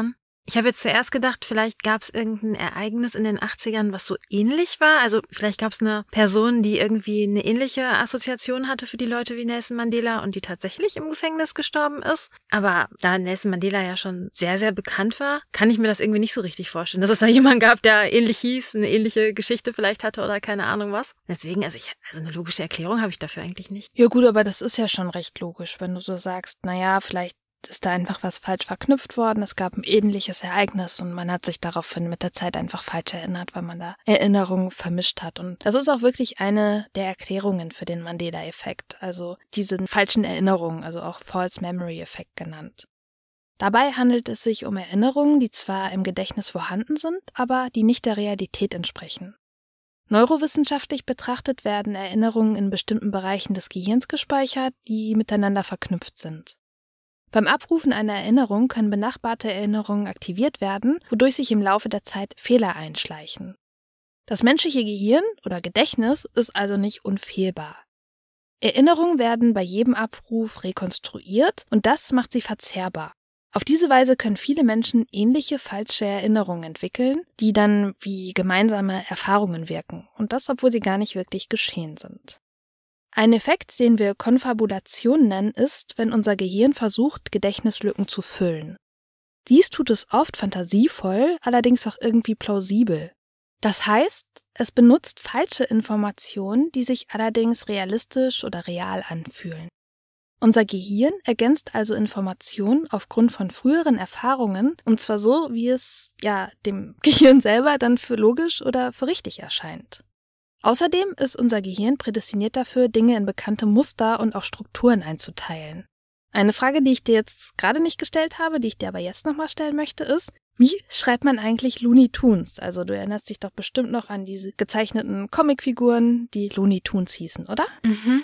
Ich habe jetzt zuerst gedacht, vielleicht gab es irgendein Ereignis in den 80ern, was so ähnlich war. Also vielleicht gab es eine Person, die irgendwie eine ähnliche Assoziation hatte für die Leute wie Nelson Mandela und die tatsächlich im Gefängnis gestorben ist. Aber da Nelson Mandela ja schon sehr, sehr bekannt war, kann ich mir das irgendwie nicht so richtig vorstellen, dass es da jemanden gab, der ähnlich hieß, eine ähnliche Geschichte vielleicht hatte oder keine Ahnung was. Deswegen, also eine logische Erklärung habe ich dafür eigentlich nicht. Ja gut, aber das ist ja schon recht logisch, wenn du so sagst, naja, vielleicht ist da einfach was falsch verknüpft worden. Es gab ein ähnliches Ereignis und man hat sich daraufhin mit der Zeit einfach falsch erinnert, weil man da Erinnerungen vermischt hat. Und das ist auch wirklich eine der Erklärungen für den Mandela-Effekt, also diesen falschen Erinnerungen, also auch False Memory-Effekt genannt. Dabei handelt es sich um Erinnerungen, die zwar im Gedächtnis vorhanden sind, aber die nicht der Realität entsprechen. Neurowissenschaftlich betrachtet werden Erinnerungen in bestimmten Bereichen des Gehirns gespeichert, die miteinander verknüpft sind. Beim Abrufen einer Erinnerung können benachbarte Erinnerungen aktiviert werden, wodurch sich im Laufe der Zeit Fehler einschleichen. Das menschliche Gehirn oder Gedächtnis ist also nicht unfehlbar. Erinnerungen werden bei jedem Abruf rekonstruiert und das macht sie verzerrbar. Auf diese Weise können viele Menschen ähnliche falsche Erinnerungen entwickeln, die dann wie gemeinsame Erfahrungen wirken, und das, obwohl sie gar nicht wirklich geschehen sind. Ein Effekt, den wir Konfabulation nennen, ist, wenn unser Gehirn versucht, Gedächtnislücken zu füllen. Dies tut es oft fantasievoll, allerdings auch irgendwie plausibel. Das heißt, es benutzt falsche Informationen, die sich allerdings realistisch oder real anfühlen. Unser Gehirn ergänzt also Informationen aufgrund von früheren Erfahrungen, und zwar so, wie es dem Gehirn selber dann für logisch oder für richtig erscheint. Außerdem ist unser Gehirn prädestiniert dafür, Dinge in bekannte Muster und auch Strukturen einzuteilen. Eine Frage, die ich dir jetzt gerade nicht gestellt habe, die ich dir aber jetzt nochmal stellen möchte, ist, wie schreibt man eigentlich Looney Tunes? Also du erinnerst dich doch bestimmt noch an diese gezeichneten Comicfiguren, die Looney Tunes hießen, oder? Mhm.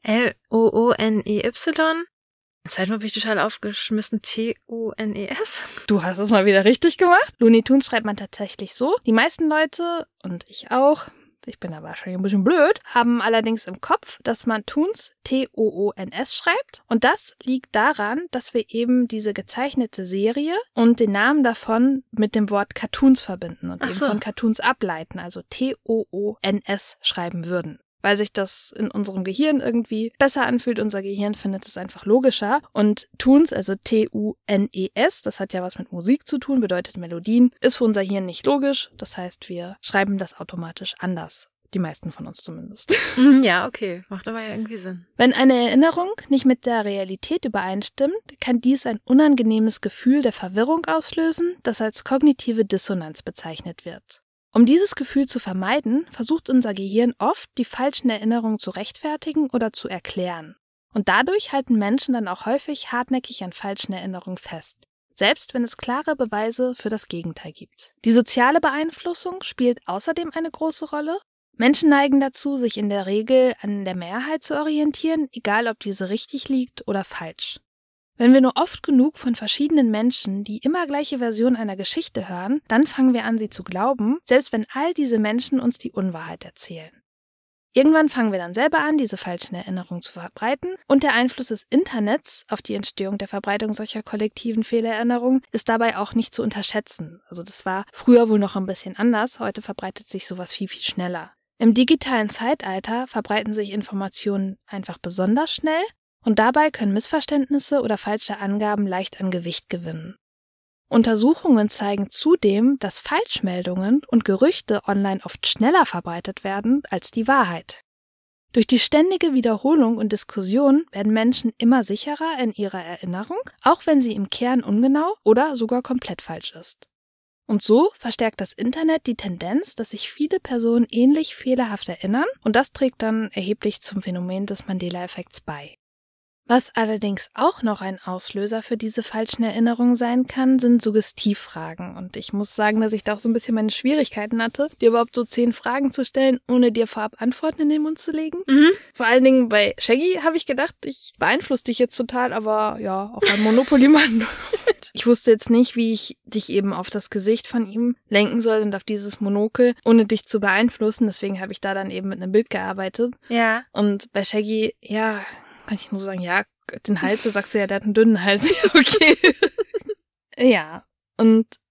L-O-O-N-E-Y. Zweitmal bin ich total aufgeschmissen. T-U-N-E-S. Du hast es mal wieder richtig gemacht. Looney Tunes schreibt man tatsächlich so. Die meisten Leute, und ich auch, ich bin da wahrscheinlich ein bisschen blöd, haben allerdings im Kopf, dass man Toons, T-O-O-N-S schreibt. Und das liegt daran, dass wir eben diese gezeichnete Serie und den Namen davon mit dem Wort Cartoons verbinden und eben von Cartoons ableiten, also T-O-O-N-S schreiben würden. Weil sich das in unserem Gehirn irgendwie besser anfühlt. Unser Gehirn findet es einfach logischer. Und Tunes, also T-U-N-E-S, das hat ja was mit Musik zu tun, bedeutet Melodien, ist für unser Hirn nicht logisch. Das heißt, wir schreiben das automatisch anders. Die meisten von uns zumindest. Ja, okay. Macht aber ja irgendwie Sinn. Wenn eine Erinnerung nicht mit der Realität übereinstimmt, kann dies ein unangenehmes Gefühl der Verwirrung auslösen, das als kognitive Dissonanz bezeichnet wird. Um dieses Gefühl zu vermeiden, versucht unser Gehirn oft, die falschen Erinnerungen zu rechtfertigen oder zu erklären. Und dadurch halten Menschen dann auch häufig hartnäckig an falschen Erinnerungen fest, selbst wenn es klare Beweise für das Gegenteil gibt. Die soziale Beeinflussung spielt außerdem eine große Rolle. Menschen neigen dazu, sich in der Regel an der Mehrheit zu orientieren, egal ob diese richtig liegt oder falsch. Wenn wir nur oft genug von verschiedenen Menschen die immer gleiche Version einer Geschichte hören, dann fangen wir an, sie zu glauben, selbst wenn all diese Menschen uns die Unwahrheit erzählen. Irgendwann fangen wir dann selber an, diese falschen Erinnerungen zu verbreiten, und der Einfluss des Internets auf die Entstehung der Verbreitung solcher kollektiven Fehlerinnerungen ist dabei auch nicht zu unterschätzen. Also das war früher wohl noch ein bisschen anders, heute verbreitet sich sowas viel, viel schneller. Im digitalen Zeitalter verbreiten sich Informationen einfach besonders schnell, und dabei können Missverständnisse oder falsche Angaben leicht an Gewicht gewinnen. Untersuchungen zeigen zudem, dass Falschmeldungen und Gerüchte online oft schneller verbreitet werden als die Wahrheit. Durch die ständige Wiederholung und Diskussion werden Menschen immer sicherer in ihrer Erinnerung, auch wenn sie im Kern ungenau oder sogar komplett falsch ist. Und so verstärkt das Internet die Tendenz, dass sich viele Personen ähnlich fehlerhaft erinnern, und das trägt dann erheblich zum Phänomen des Mandela-Effekts bei. Was allerdings auch noch ein Auslöser für diese falschen Erinnerungen sein kann, sind Suggestivfragen. Und ich muss sagen, dass ich da auch so ein bisschen meine Schwierigkeiten hatte, dir überhaupt so 10 Fragen zu stellen, ohne dir vorab Antworten in den Mund zu legen. Vor allen Dingen bei Shaggy habe ich gedacht, ich beeinflusse dich jetzt total, aber ja, auch ein Monopoly-Mann. Ich wusste jetzt nicht, wie ich dich eben auf das Gesicht von ihm lenken soll und auf dieses Monokel, ohne dich zu beeinflussen. Deswegen habe ich da dann eben mit einem Bild gearbeitet. Ja. Und bei Shaggy, ja, kann ich nur sagen, ja, den Hals, da sagst du ja, der hat einen dünnen Hals. Ja, okay. Ja, und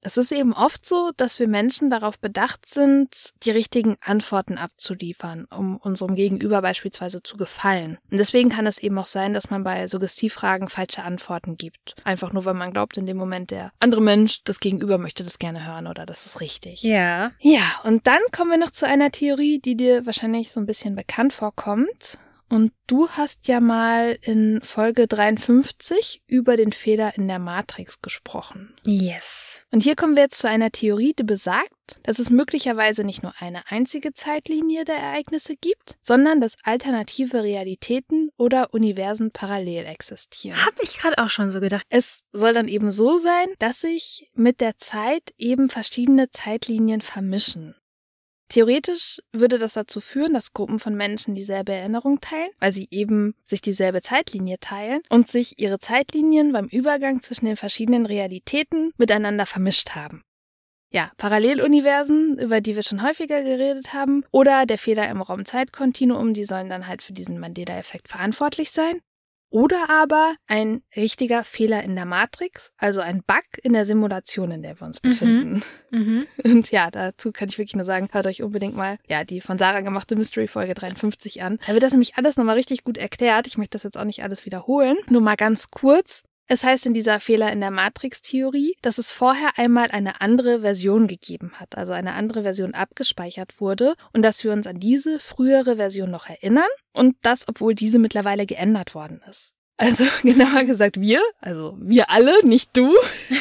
Es ist eben oft so, dass wir Menschen darauf bedacht sind, die richtigen Antworten abzuliefern, um unserem Gegenüber beispielsweise zu gefallen. Und deswegen kann es eben auch sein, dass man bei Suggestivfragen falsche Antworten gibt. Einfach nur, weil man glaubt, in dem Moment der andere Mensch, das Gegenüber möchte das gerne hören oder das ist richtig. Ja. Ja, und dann kommen wir noch zu einer Theorie, die dir wahrscheinlich so ein bisschen bekannt vorkommt. Und du hast ja mal in Folge 53 über den Fehler in der Matrix gesprochen. Yes. Und hier kommen wir jetzt zu einer Theorie, die besagt, dass es möglicherweise nicht nur eine einzige Zeitlinie der Ereignisse gibt, sondern dass alternative Realitäten oder Universen parallel existieren. Habe ich gerade auch schon so gedacht. Es soll dann eben so sein, dass sich mit der Zeit eben verschiedene Zeitlinien vermischen. Theoretisch würde das dazu führen, dass Gruppen von Menschen dieselbe Erinnerung teilen, weil sie eben sich dieselbe Zeitlinie teilen und sich ihre Zeitlinien beim Übergang zwischen den verschiedenen Realitäten miteinander vermischt haben. Ja, Paralleluniversen, über die wir schon häufiger geredet haben, oder der Fehler im Raum-Zeit-Kontinuum, die sollen dann halt für diesen Mandela-Effekt verantwortlich sein. Oder aber ein richtiger Fehler in der Matrix, also ein Bug in der Simulation, in der wir uns befinden. Und ja, dazu kann ich wirklich nur sagen, hört euch unbedingt mal die von Sarah gemachte Mystery-Folge 53 an. Da wird das nämlich alles nochmal richtig gut erklärt. Ich möchte das jetzt auch nicht alles wiederholen. Nur mal ganz kurz. Es heißt in dieser Fehler in der Matrix-Theorie, dass es vorher einmal eine andere Version gegeben hat, also eine andere Version abgespeichert wurde und dass wir uns an diese frühere Version noch erinnern und das, obwohl diese mittlerweile geändert worden ist. Also genauer gesagt also wir alle, nicht du,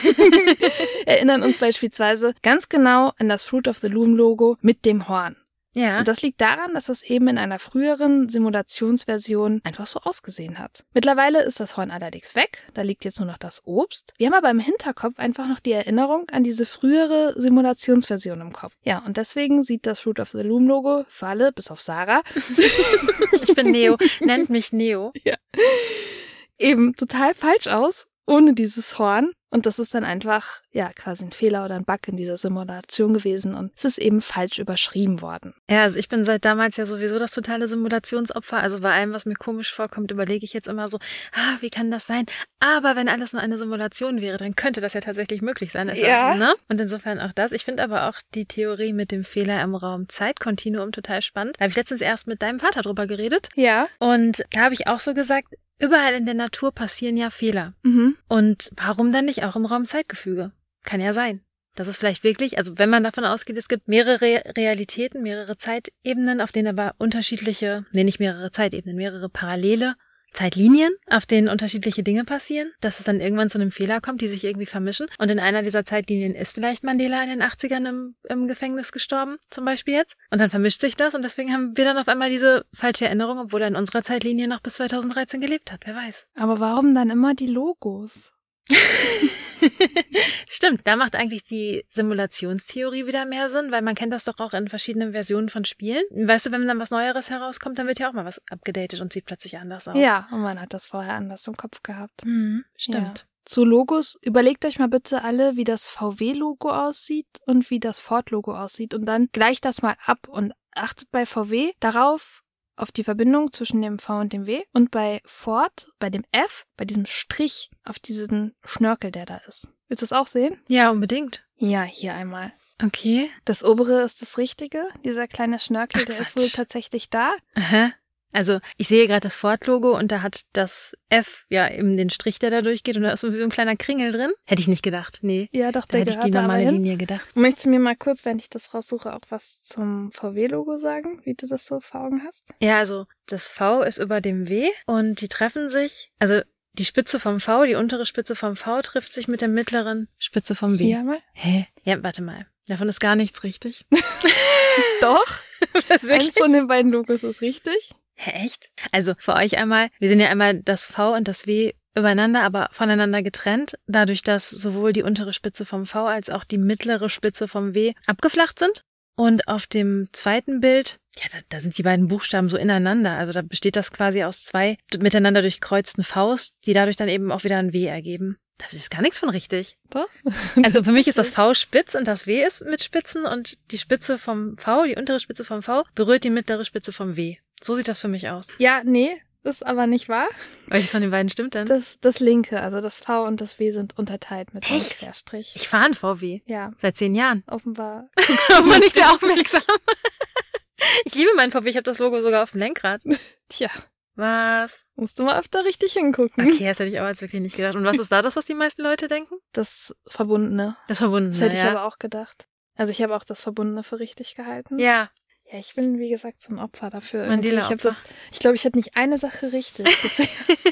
erinnern uns beispielsweise ganz genau an das Fruit of the Loom-Logo mit dem Horn. Ja. Und das liegt daran, dass das eben in einer früheren Simulationsversion einfach so ausgesehen hat. Mittlerweile ist das Horn allerdings weg, da liegt jetzt nur noch das Obst. Wir haben aber im Hinterkopf einfach noch die Erinnerung an diese frühere Simulationsversion im Kopf. Ja, und deswegen sieht das Fruit of the Loom Logo für alle, bis auf Sarah. Ich bin Neo, nennt mich Neo. Ja. Eben total falsch aus, ohne dieses Horn. Und das ist dann einfach, quasi ein Fehler oder ein Bug in dieser Simulation gewesen und es ist eben falsch überschrieben worden. Ja, also ich bin seit damals ja sowieso das totale Simulationsopfer. Also bei allem, was mir komisch vorkommt, überlege ich jetzt immer so, wie kann das sein? Aber wenn alles nur eine Simulation wäre, dann könnte das ja tatsächlich möglich sein. Ja. Ne? Und insofern auch das. Ich finde aber auch die Theorie mit dem Fehler im Raum-Zeit-Kontinuum total spannend. Da habe ich letztens erst mit deinem Vater drüber geredet. Ja. Und da habe ich auch so gesagt, überall in der Natur passieren ja Fehler. Und warum dann nicht auch im Raum-Zeit-Gefüge? Kann ja sein. Das ist vielleicht wirklich, also wenn man davon ausgeht, es gibt mehrere Realitäten, mehrere Zeitebenen, auf denen aber nicht mehrere Zeitebenen, mehrere parallele Zeitlinien, auf denen unterschiedliche Dinge passieren, dass es dann irgendwann zu einem Fehler kommt, die sich irgendwie vermischen. Und in einer dieser Zeitlinien ist vielleicht Mandela in den 80ern im Gefängnis gestorben, zum Beispiel jetzt. Und dann vermischt sich das und deswegen haben wir dann auf einmal diese falsche Erinnerung, obwohl er in unserer Zeitlinie noch bis 2013 gelebt hat, wer weiß. Aber warum dann immer die Logos? Stimmt, da macht eigentlich die Simulationstheorie wieder mehr Sinn, weil man kennt das doch auch in verschiedenen Versionen von Spielen. Weißt du, wenn dann was Neueres herauskommt, dann wird ja auch mal was abgedatet und sieht plötzlich anders aus. Ja, und man hat das vorher anders im Kopf gehabt. Stimmt. Ja. Zu Logos, überlegt euch mal bitte alle, wie das VW-Logo aussieht und wie das Ford-Logo aussieht und dann gleicht das mal ab und achtet bei VW darauf, auf die Verbindung zwischen dem V und dem W und bei Ford, bei dem F, bei diesem Strich, auf diesen Schnörkel, der da ist. Willst du das auch sehen? Ja, unbedingt. Ja, hier einmal. Okay. Das obere ist das Richtige, dieser kleine Schnörkel, Ach, der Quatsch. ist wohl tatsächlich da. Aha. Also ich sehe gerade das Ford-Logo und da hat das F ja eben den Strich, der da durchgeht und da ist so ein kleiner Kringel drin. Hätte ich nicht gedacht, nee. Ja, doch, Da der hätte ich die gehört da normale aber hin. Linie gedacht. Möchtest du mir mal kurz, während ich das raussuche, auch was zum VW-Logo sagen, wie du das so vor Augen hast? Ja, also das V ist über dem W und die treffen sich, also die Spitze vom V, die untere Spitze vom V trifft sich mit der mittleren Spitze vom W. Hier mal. Hä? Ja, warte mal. Davon ist gar nichts richtig. Doch. Das ist wirklich? Eins von den beiden Logos ist richtig. Hä, echt? Also für euch einmal, wir sehen ja einmal das V und das W übereinander, aber voneinander getrennt, dadurch, dass sowohl die untere Spitze vom V als auch die mittlere Spitze vom W abgeflacht sind. Und auf dem zweiten Bild, ja, da sind die beiden Buchstaben so ineinander. Also da besteht das quasi aus zwei miteinander durchkreuzten Vs, die dadurch dann eben auch wieder ein W ergeben. Da ist gar nichts von richtig. Doch. Also für mich ist das V spitz und das W ist mit Spitzen und die Spitze vom V, die untere Spitze vom V, berührt die mittlere Spitze vom W. So sieht das für mich aus. Ja, nee, ist aber nicht wahr. Welches von den beiden stimmt denn? Das linke, also das V und das W sind unterteilt mit einem Echt? Querstrich. Ich fahre ein VW. Ja, Seit 10 Jahren. offenbar. Offenbar nicht sehr aufmerksam. Ich liebe meinen VW, ich habe das Logo sogar auf dem Lenkrad. Tja, Was? musst du mal öfter richtig hingucken. Okay, das hätte ich aber jetzt wirklich nicht gedacht. Und was ist da das, was die meisten Leute denken? Das Verbundene. Das Verbundene, Das hätte ich ja. aber auch gedacht. Also ich habe auch das Verbundene für richtig gehalten. Ja, Ja, ich bin, wie gesagt, so ein Opfer dafür. Mandela-Opfer. Ich glaube, ich hatte nicht eine Sache richtig bisher.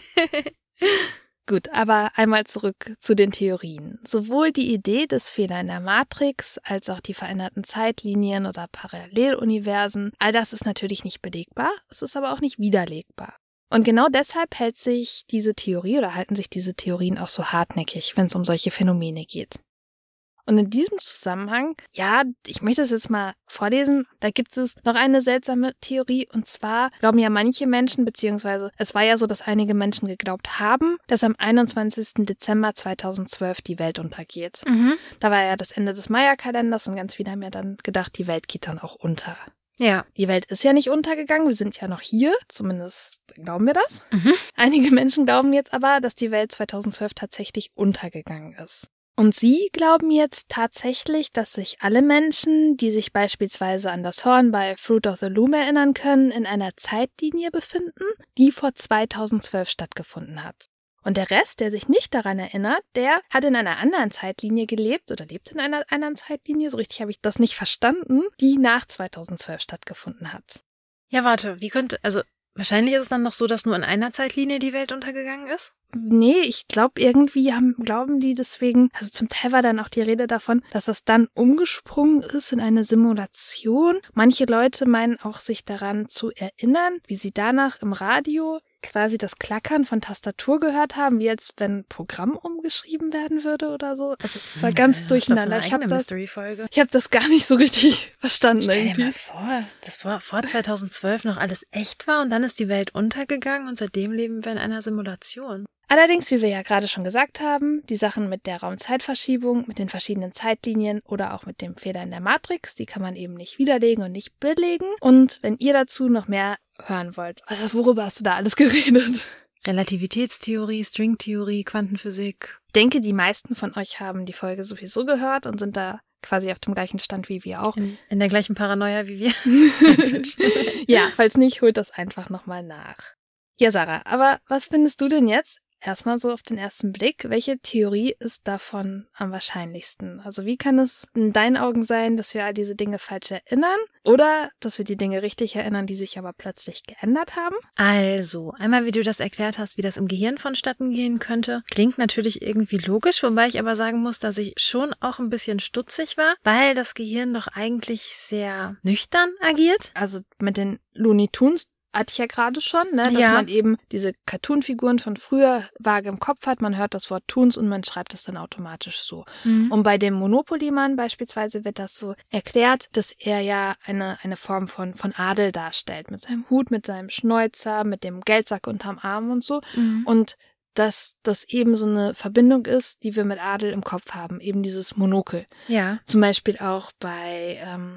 Gut, aber einmal zurück zu den Theorien. Sowohl die Idee des Fehler in der Matrix als auch die veränderten Zeitlinien oder Paralleluniversen, all das ist natürlich nicht belegbar, es ist aber auch nicht widerlegbar. Und genau deshalb hält sich diese Theorie oder halten sich diese Theorien auch so hartnäckig, wenn es um solche Phänomene geht. Und in diesem Zusammenhang, ja, ich möchte es jetzt mal vorlesen, da gibt es noch eine seltsame Theorie, und zwar glauben ja manche Menschen, beziehungsweise es war ja so, dass einige Menschen geglaubt haben, dass am 21. Dezember 2012 die Welt untergeht. Da war ja das Ende des Maya-Kalenders und ganz viele haben ja dann gedacht, die Welt geht dann auch unter. Ja. Die Welt ist ja nicht untergegangen, wir sind ja noch hier, zumindest glauben wir das. Einige Menschen glauben jetzt aber, dass die Welt 2012 tatsächlich untergegangen ist. Und sie glauben jetzt tatsächlich, dass sich alle Menschen, die sich beispielsweise an das Horn bei Fruit of the Loom erinnern können, in einer Zeitlinie befinden, die vor 2012 stattgefunden hat. Und der Rest, der sich nicht daran erinnert, der hat in einer anderen Zeitlinie gelebt oder lebt in einer anderen Zeitlinie, so richtig habe ich das nicht verstanden, die nach 2012 stattgefunden hat. Ja, warte, wahrscheinlich ist es dann noch so, dass nur in einer Zeitlinie die Welt untergegangen ist? Nee, ich glaube irgendwie glauben die deswegen, also zum Teil war dann auch die Rede davon, dass das dann umgesprungen ist in eine Simulation. Manche Leute meinen auch, sich daran zu erinnern, wie sie danach im Radio quasi das Klackern von Tastatur gehört haben, wie als wenn ein Programm umgeschrieben werden würde oder so. Also es war ganz durcheinander. Ich habe das gar nicht so richtig verstanden. Stell dir irgendwie. mal vor, dass vor 2012 noch alles echt war und dann ist die Welt untergegangen und seitdem leben wir in einer Simulation. Allerdings, wie wir ja gerade schon gesagt haben, die Sachen mit der Raum-Zeit-Verschiebung, mit den verschiedenen Zeitlinien oder auch mit dem Fehler in der Matrix, die kann man eben nicht widerlegen und nicht belegen. Und wenn ihr dazu noch mehr hören wollt, also worüber hast du da alles geredet? Relativitätstheorie, Stringtheorie, Quantenphysik. Ich denke, die meisten von euch haben die Folge sowieso gehört und sind da quasi auf dem gleichen Stand wie wir auch. In der gleichen Paranoia wie wir. Ja, falls nicht, holt das einfach nochmal nach. Ja, Sarah, aber was findest du denn jetzt? Erstmal so auf den ersten Blick, welche Theorie ist davon am wahrscheinlichsten? Also wie kann es in deinen Augen sein, dass wir all diese Dinge falsch erinnern oder dass wir die Dinge richtig erinnern, die sich aber plötzlich geändert haben? Also, einmal wie du das erklärt hast, wie das im Gehirn vonstatten gehen könnte, klingt natürlich irgendwie logisch, wobei ich aber sagen muss, dass ich schon auch ein bisschen stutzig war, weil das Gehirn doch eigentlich sehr nüchtern agiert. Also mit den Looney Tunes hatte ich ja gerade schon, ne, dass man eben diese Cartoon-Figuren von früher vage im Kopf hat. Man hört das Wort Toons und man schreibt es dann automatisch so. Und bei dem Monopoly-Mann beispielsweise wird das so erklärt, dass er ja eine Form von Adel darstellt. Mit seinem Hut, mit seinem Schnäuzer, mit dem Geldsack unterm Arm und so. Und dass das eben so eine Verbindung ist, die wir mit Adel im Kopf haben. Eben dieses Monokel. Ja. Zum Beispiel auch bei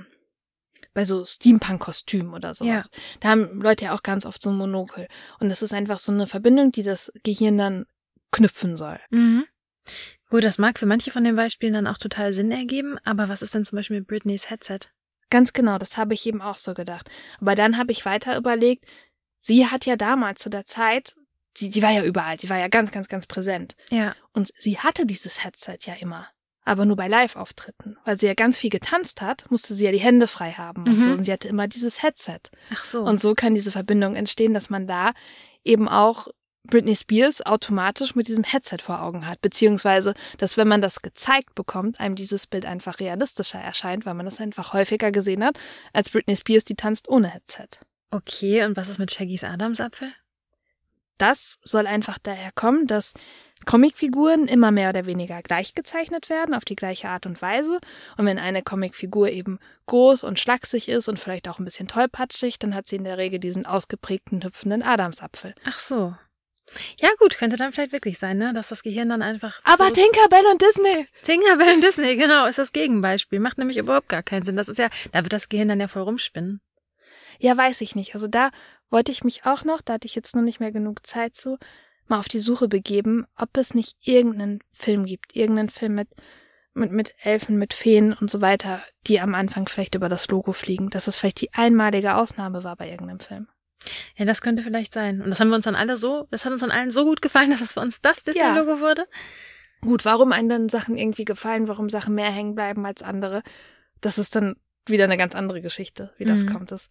so Steampunk-Kostümen oder sowas. Ja. Da haben Leute ja auch ganz oft so ein Monokel. Und das ist einfach so eine Verbindung, die das Gehirn dann knüpfen soll. Gut, das mag für manche von den Beispielen dann auch total Sinn ergeben, aber was ist denn zum Beispiel mit Britneys Headset? Ganz genau, das habe ich eben auch so gedacht. Aber dann habe ich weiter überlegt, sie hat ja damals zu der Zeit, die war ja überall, die war ja ganz, ganz, ganz präsent. Ja. Und sie hatte dieses Headset ja immer. Aber nur bei Live-Auftritten. Weil sie ja ganz viel getanzt hat, musste sie ja die Hände frei haben und so. Und sie hatte immer dieses Headset. Ach so. Und so kann diese Verbindung entstehen, dass man da eben auch Britney Spears automatisch mit diesem Headset vor Augen hat. Beziehungsweise, dass wenn man das gezeigt bekommt, einem dieses Bild einfach realistischer erscheint, weil man das einfach häufiger gesehen hat, als Britney Spears, die tanzt ohne Headset. Okay, und was ist mit Shaggys Adamsapfel? Das soll einfach daher kommen, dass Comicfiguren immer mehr oder weniger gleich gezeichnet werden, auf die gleiche Art und Weise. Und wenn eine Comicfigur eben groß und schlaksig ist und vielleicht auch ein bisschen tollpatschig, dann hat sie in der Regel diesen ausgeprägten, hüpfenden Adamsapfel. Ach so. Ja gut, könnte dann vielleicht wirklich sein, ne, dass das Gehirn dann einfach... Aber so Tinkerbell und Disney! Tinkerbell und Disney, genau, ist das Gegenbeispiel. Macht nämlich überhaupt gar keinen Sinn. Das ist ja, da wird das Gehirn dann ja voll rumspinnen. Ja, weiß ich nicht. Also da wollte ich mich auch noch, da hatte ich jetzt noch nicht mehr genug Zeit zu, mal auf die Suche begeben, ob es nicht irgendeinen Film gibt. Irgendeinen Film mit Elfen, mit Feen und so weiter, die am Anfang vielleicht über das Logo fliegen. Dass es vielleicht die einmalige Ausnahme war bei irgendeinem Film. Ja, das könnte vielleicht sein. Und das hat uns dann allen so gut gefallen, dass es für uns das Disney-Logo wurde. Gut, warum einem dann Sachen irgendwie gefallen, warum Sachen mehr hängen bleiben als andere, das ist dann wieder eine ganz andere Geschichte, wie das kommt, dass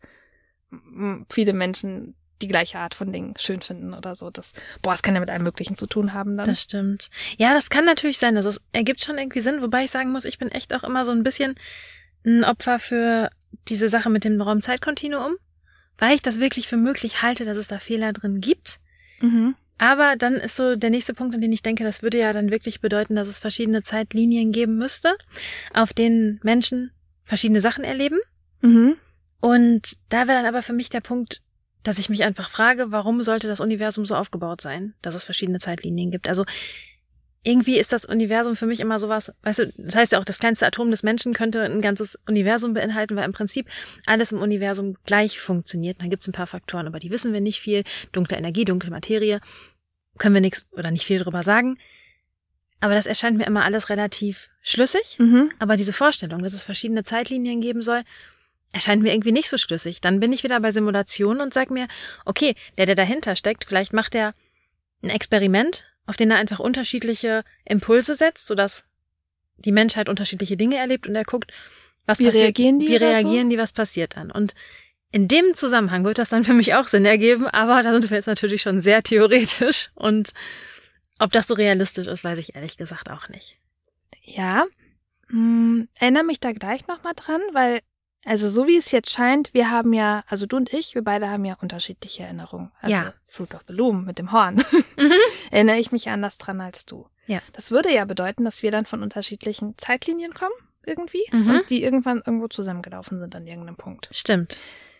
viele Menschen die gleiche Art von Dingen schön finden oder so. Das kann ja mit allem Möglichen zu tun haben dann. Das stimmt. Ja, das kann natürlich sein. Also es ergibt schon irgendwie Sinn, wobei ich sagen muss, ich bin echt auch immer so ein bisschen ein Opfer für diese Sache mit dem Raum-Zeit-Kontinuum, weil ich das wirklich für möglich halte, dass es da Fehler drin gibt. Mhm. Aber dann ist so der nächste Punkt, an den ich denke, das würde ja dann wirklich bedeuten, dass es verschiedene Zeitlinien geben müsste, auf denen Menschen verschiedene Sachen erleben. Mhm. Und da wäre dann aber für mich der Punkt, dass ich mich einfach frage, warum sollte das Universum so aufgebaut sein, dass es verschiedene Zeitlinien gibt? Also irgendwie ist das Universum für mich immer sowas, weißt du, das heißt ja auch, das kleinste Atom des Menschen könnte ein ganzes Universum beinhalten, weil im Prinzip alles im Universum gleich funktioniert. Dann gibt es ein paar Faktoren, aber die wissen wir nicht viel. Dunkle Energie, dunkle Materie, können wir nichts oder nicht viel drüber sagen. Aber das erscheint mir immer alles relativ schlüssig. Mhm. Aber diese Vorstellung, dass es verschiedene Zeitlinien geben soll, erscheint mir irgendwie nicht so schlüssig. Dann bin ich wieder bei Simulationen und sag mir, okay, der dahinter steckt, vielleicht macht er ein Experiment, auf den er einfach unterschiedliche Impulse setzt, sodass die Menschheit unterschiedliche Dinge erlebt und er guckt, wie reagieren die, was passiert dann. Und in dem Zusammenhang wird das dann für mich auch Sinn ergeben, aber da sind wir jetzt natürlich schon sehr theoretisch und ob das so realistisch ist, weiß ich ehrlich gesagt auch nicht. Ja, erinnere mich da gleich nochmal dran, weil, also so wie es jetzt scheint, wir haben ja, also du und ich, wir beide haben ja unterschiedliche Erinnerungen. Also Ja. Fruit of the Loom mit dem Horn. Erinnere ich mich anders dran als du. Ja. Das würde ja bedeuten, dass wir dann von unterschiedlichen Zeitlinien kommen, irgendwie, Mhm. und die irgendwann irgendwo zusammengelaufen sind an irgendeinem Punkt. Stimmt.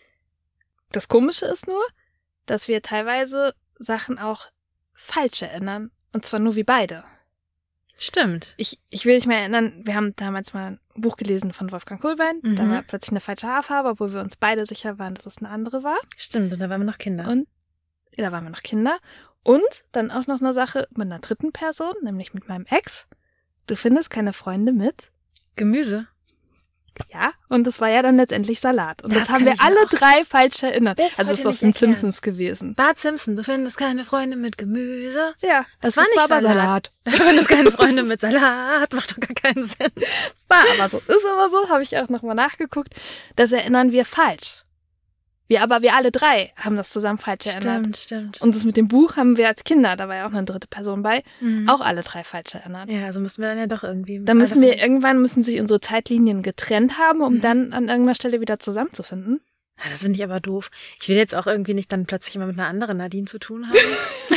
Das Komische ist nur, dass wir teilweise Sachen auch falsch erinnern. Und zwar nur wie beide. Stimmt. Ich will mich mal erinnern, wir haben damals mal ein Buch gelesen von Wolfgang Kohlbein. Mhm. Da war plötzlich eine falsche Haarfarbe, obwohl wir uns beide sicher waren, dass es eine andere war. Stimmt, und da waren wir noch Kinder. Und da waren wir noch Kinder. Und dann auch noch eine Sache mit einer dritten Person, nämlich mit meinem Ex. Du findest keine Freunde mit? Gemüse. Ja, und das war ja dann letztendlich Salat. Und das haben kann wir ich mir alle auch drei falsch erinnert. bis Also heute ist das nicht ein erklären. Simpsons gewesen. Bart Simpson, du findest keine Freunde mit Gemüse. Ja, Das war nicht aber Salat. Du findest keine Freunde mit Salat. Macht doch gar keinen Sinn. War aber so. Ist aber so, habe ich auch nochmal nachgeguckt. Das erinnern wir falsch. Wir alle drei haben das zusammen falsch erinnert. Stimmt. Und das mit dem Buch haben wir als Kinder, da war ja auch eine dritte Person bei, Mhm. auch alle drei falsch erinnert. Ja, also müssen wir dann ja doch irgendwie. Dann müssen sich unsere Zeitlinien getrennt haben, um dann an irgendeiner Stelle wieder zusammenzufinden. Ja, das finde ich aber doof. Ich will jetzt auch irgendwie nicht dann plötzlich immer mit einer anderen Nadine zu tun haben.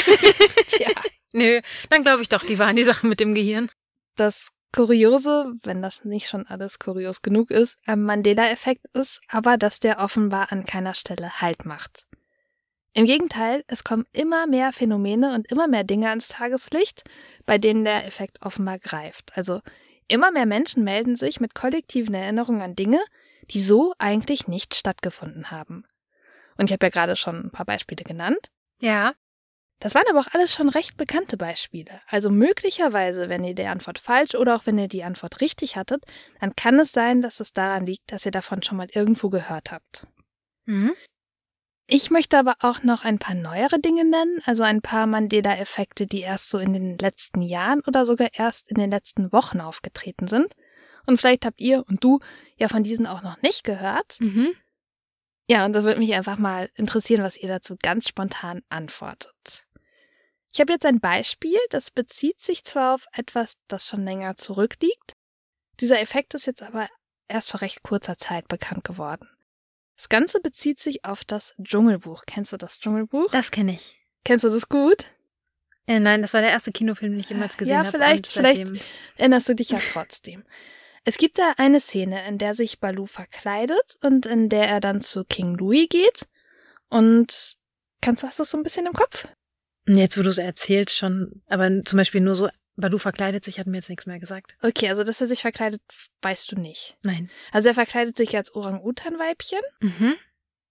Tja. Nö, dann glaube ich doch, die waren die Sachen mit dem Gehirn. Das Kuriose, wenn das nicht schon alles kurios genug ist, am Mandela-Effekt ist aber, dass der offenbar an keiner Stelle Halt macht. Im Gegenteil, es kommen immer mehr Phänomene und immer mehr Dinge ans Tageslicht, bei denen der Effekt offenbar greift. Also immer mehr Menschen melden sich mit kollektiven Erinnerungen an Dinge, die so eigentlich nicht stattgefunden haben. Und ich habe ja gerade schon ein paar Beispiele genannt. Ja. Das waren aber auch alles schon recht bekannte Beispiele. Also möglicherweise, wenn ihr die Antwort falsch oder auch wenn ihr die Antwort richtig hattet, dann kann es sein, dass es daran liegt, dass ihr davon schon mal irgendwo gehört habt. Mhm. Ich möchte aber auch noch ein paar neuere Dinge nennen, also ein paar Mandela-Effekte, die erst so in den letzten Jahren oder sogar erst in den letzten Wochen aufgetreten sind. Und vielleicht habt ihr und du ja von diesen auch noch nicht gehört. Mhm. Ja, und das würde mich einfach mal interessieren, was ihr dazu ganz spontan antwortet. Ich habe jetzt ein Beispiel, das bezieht sich zwar auf etwas, das schon länger zurückliegt. Dieser Effekt ist jetzt aber erst vor recht kurzer Zeit bekannt geworden. Das Ganze bezieht sich auf das Dschungelbuch. Kennst du das Dschungelbuch? Das kenne ich. Kennst du das gut? Nein, das war der erste Kinofilm, den ich jemals gesehen habe. Ja, vielleicht erinnerst du dich ja trotzdem. Es gibt da eine Szene, in der sich Baloo verkleidet und in der er dann zu King Louie geht. Und hast du das so ein bisschen im Kopf? Jetzt, wo du so erzählst, schon. Aber zum Beispiel nur so, Baloo verkleidet sich, hat mir jetzt nichts mehr gesagt. Okay, also dass er sich verkleidet, weißt du nicht. Nein. Also er verkleidet sich als Orang-Utan-Weibchen. Mhm.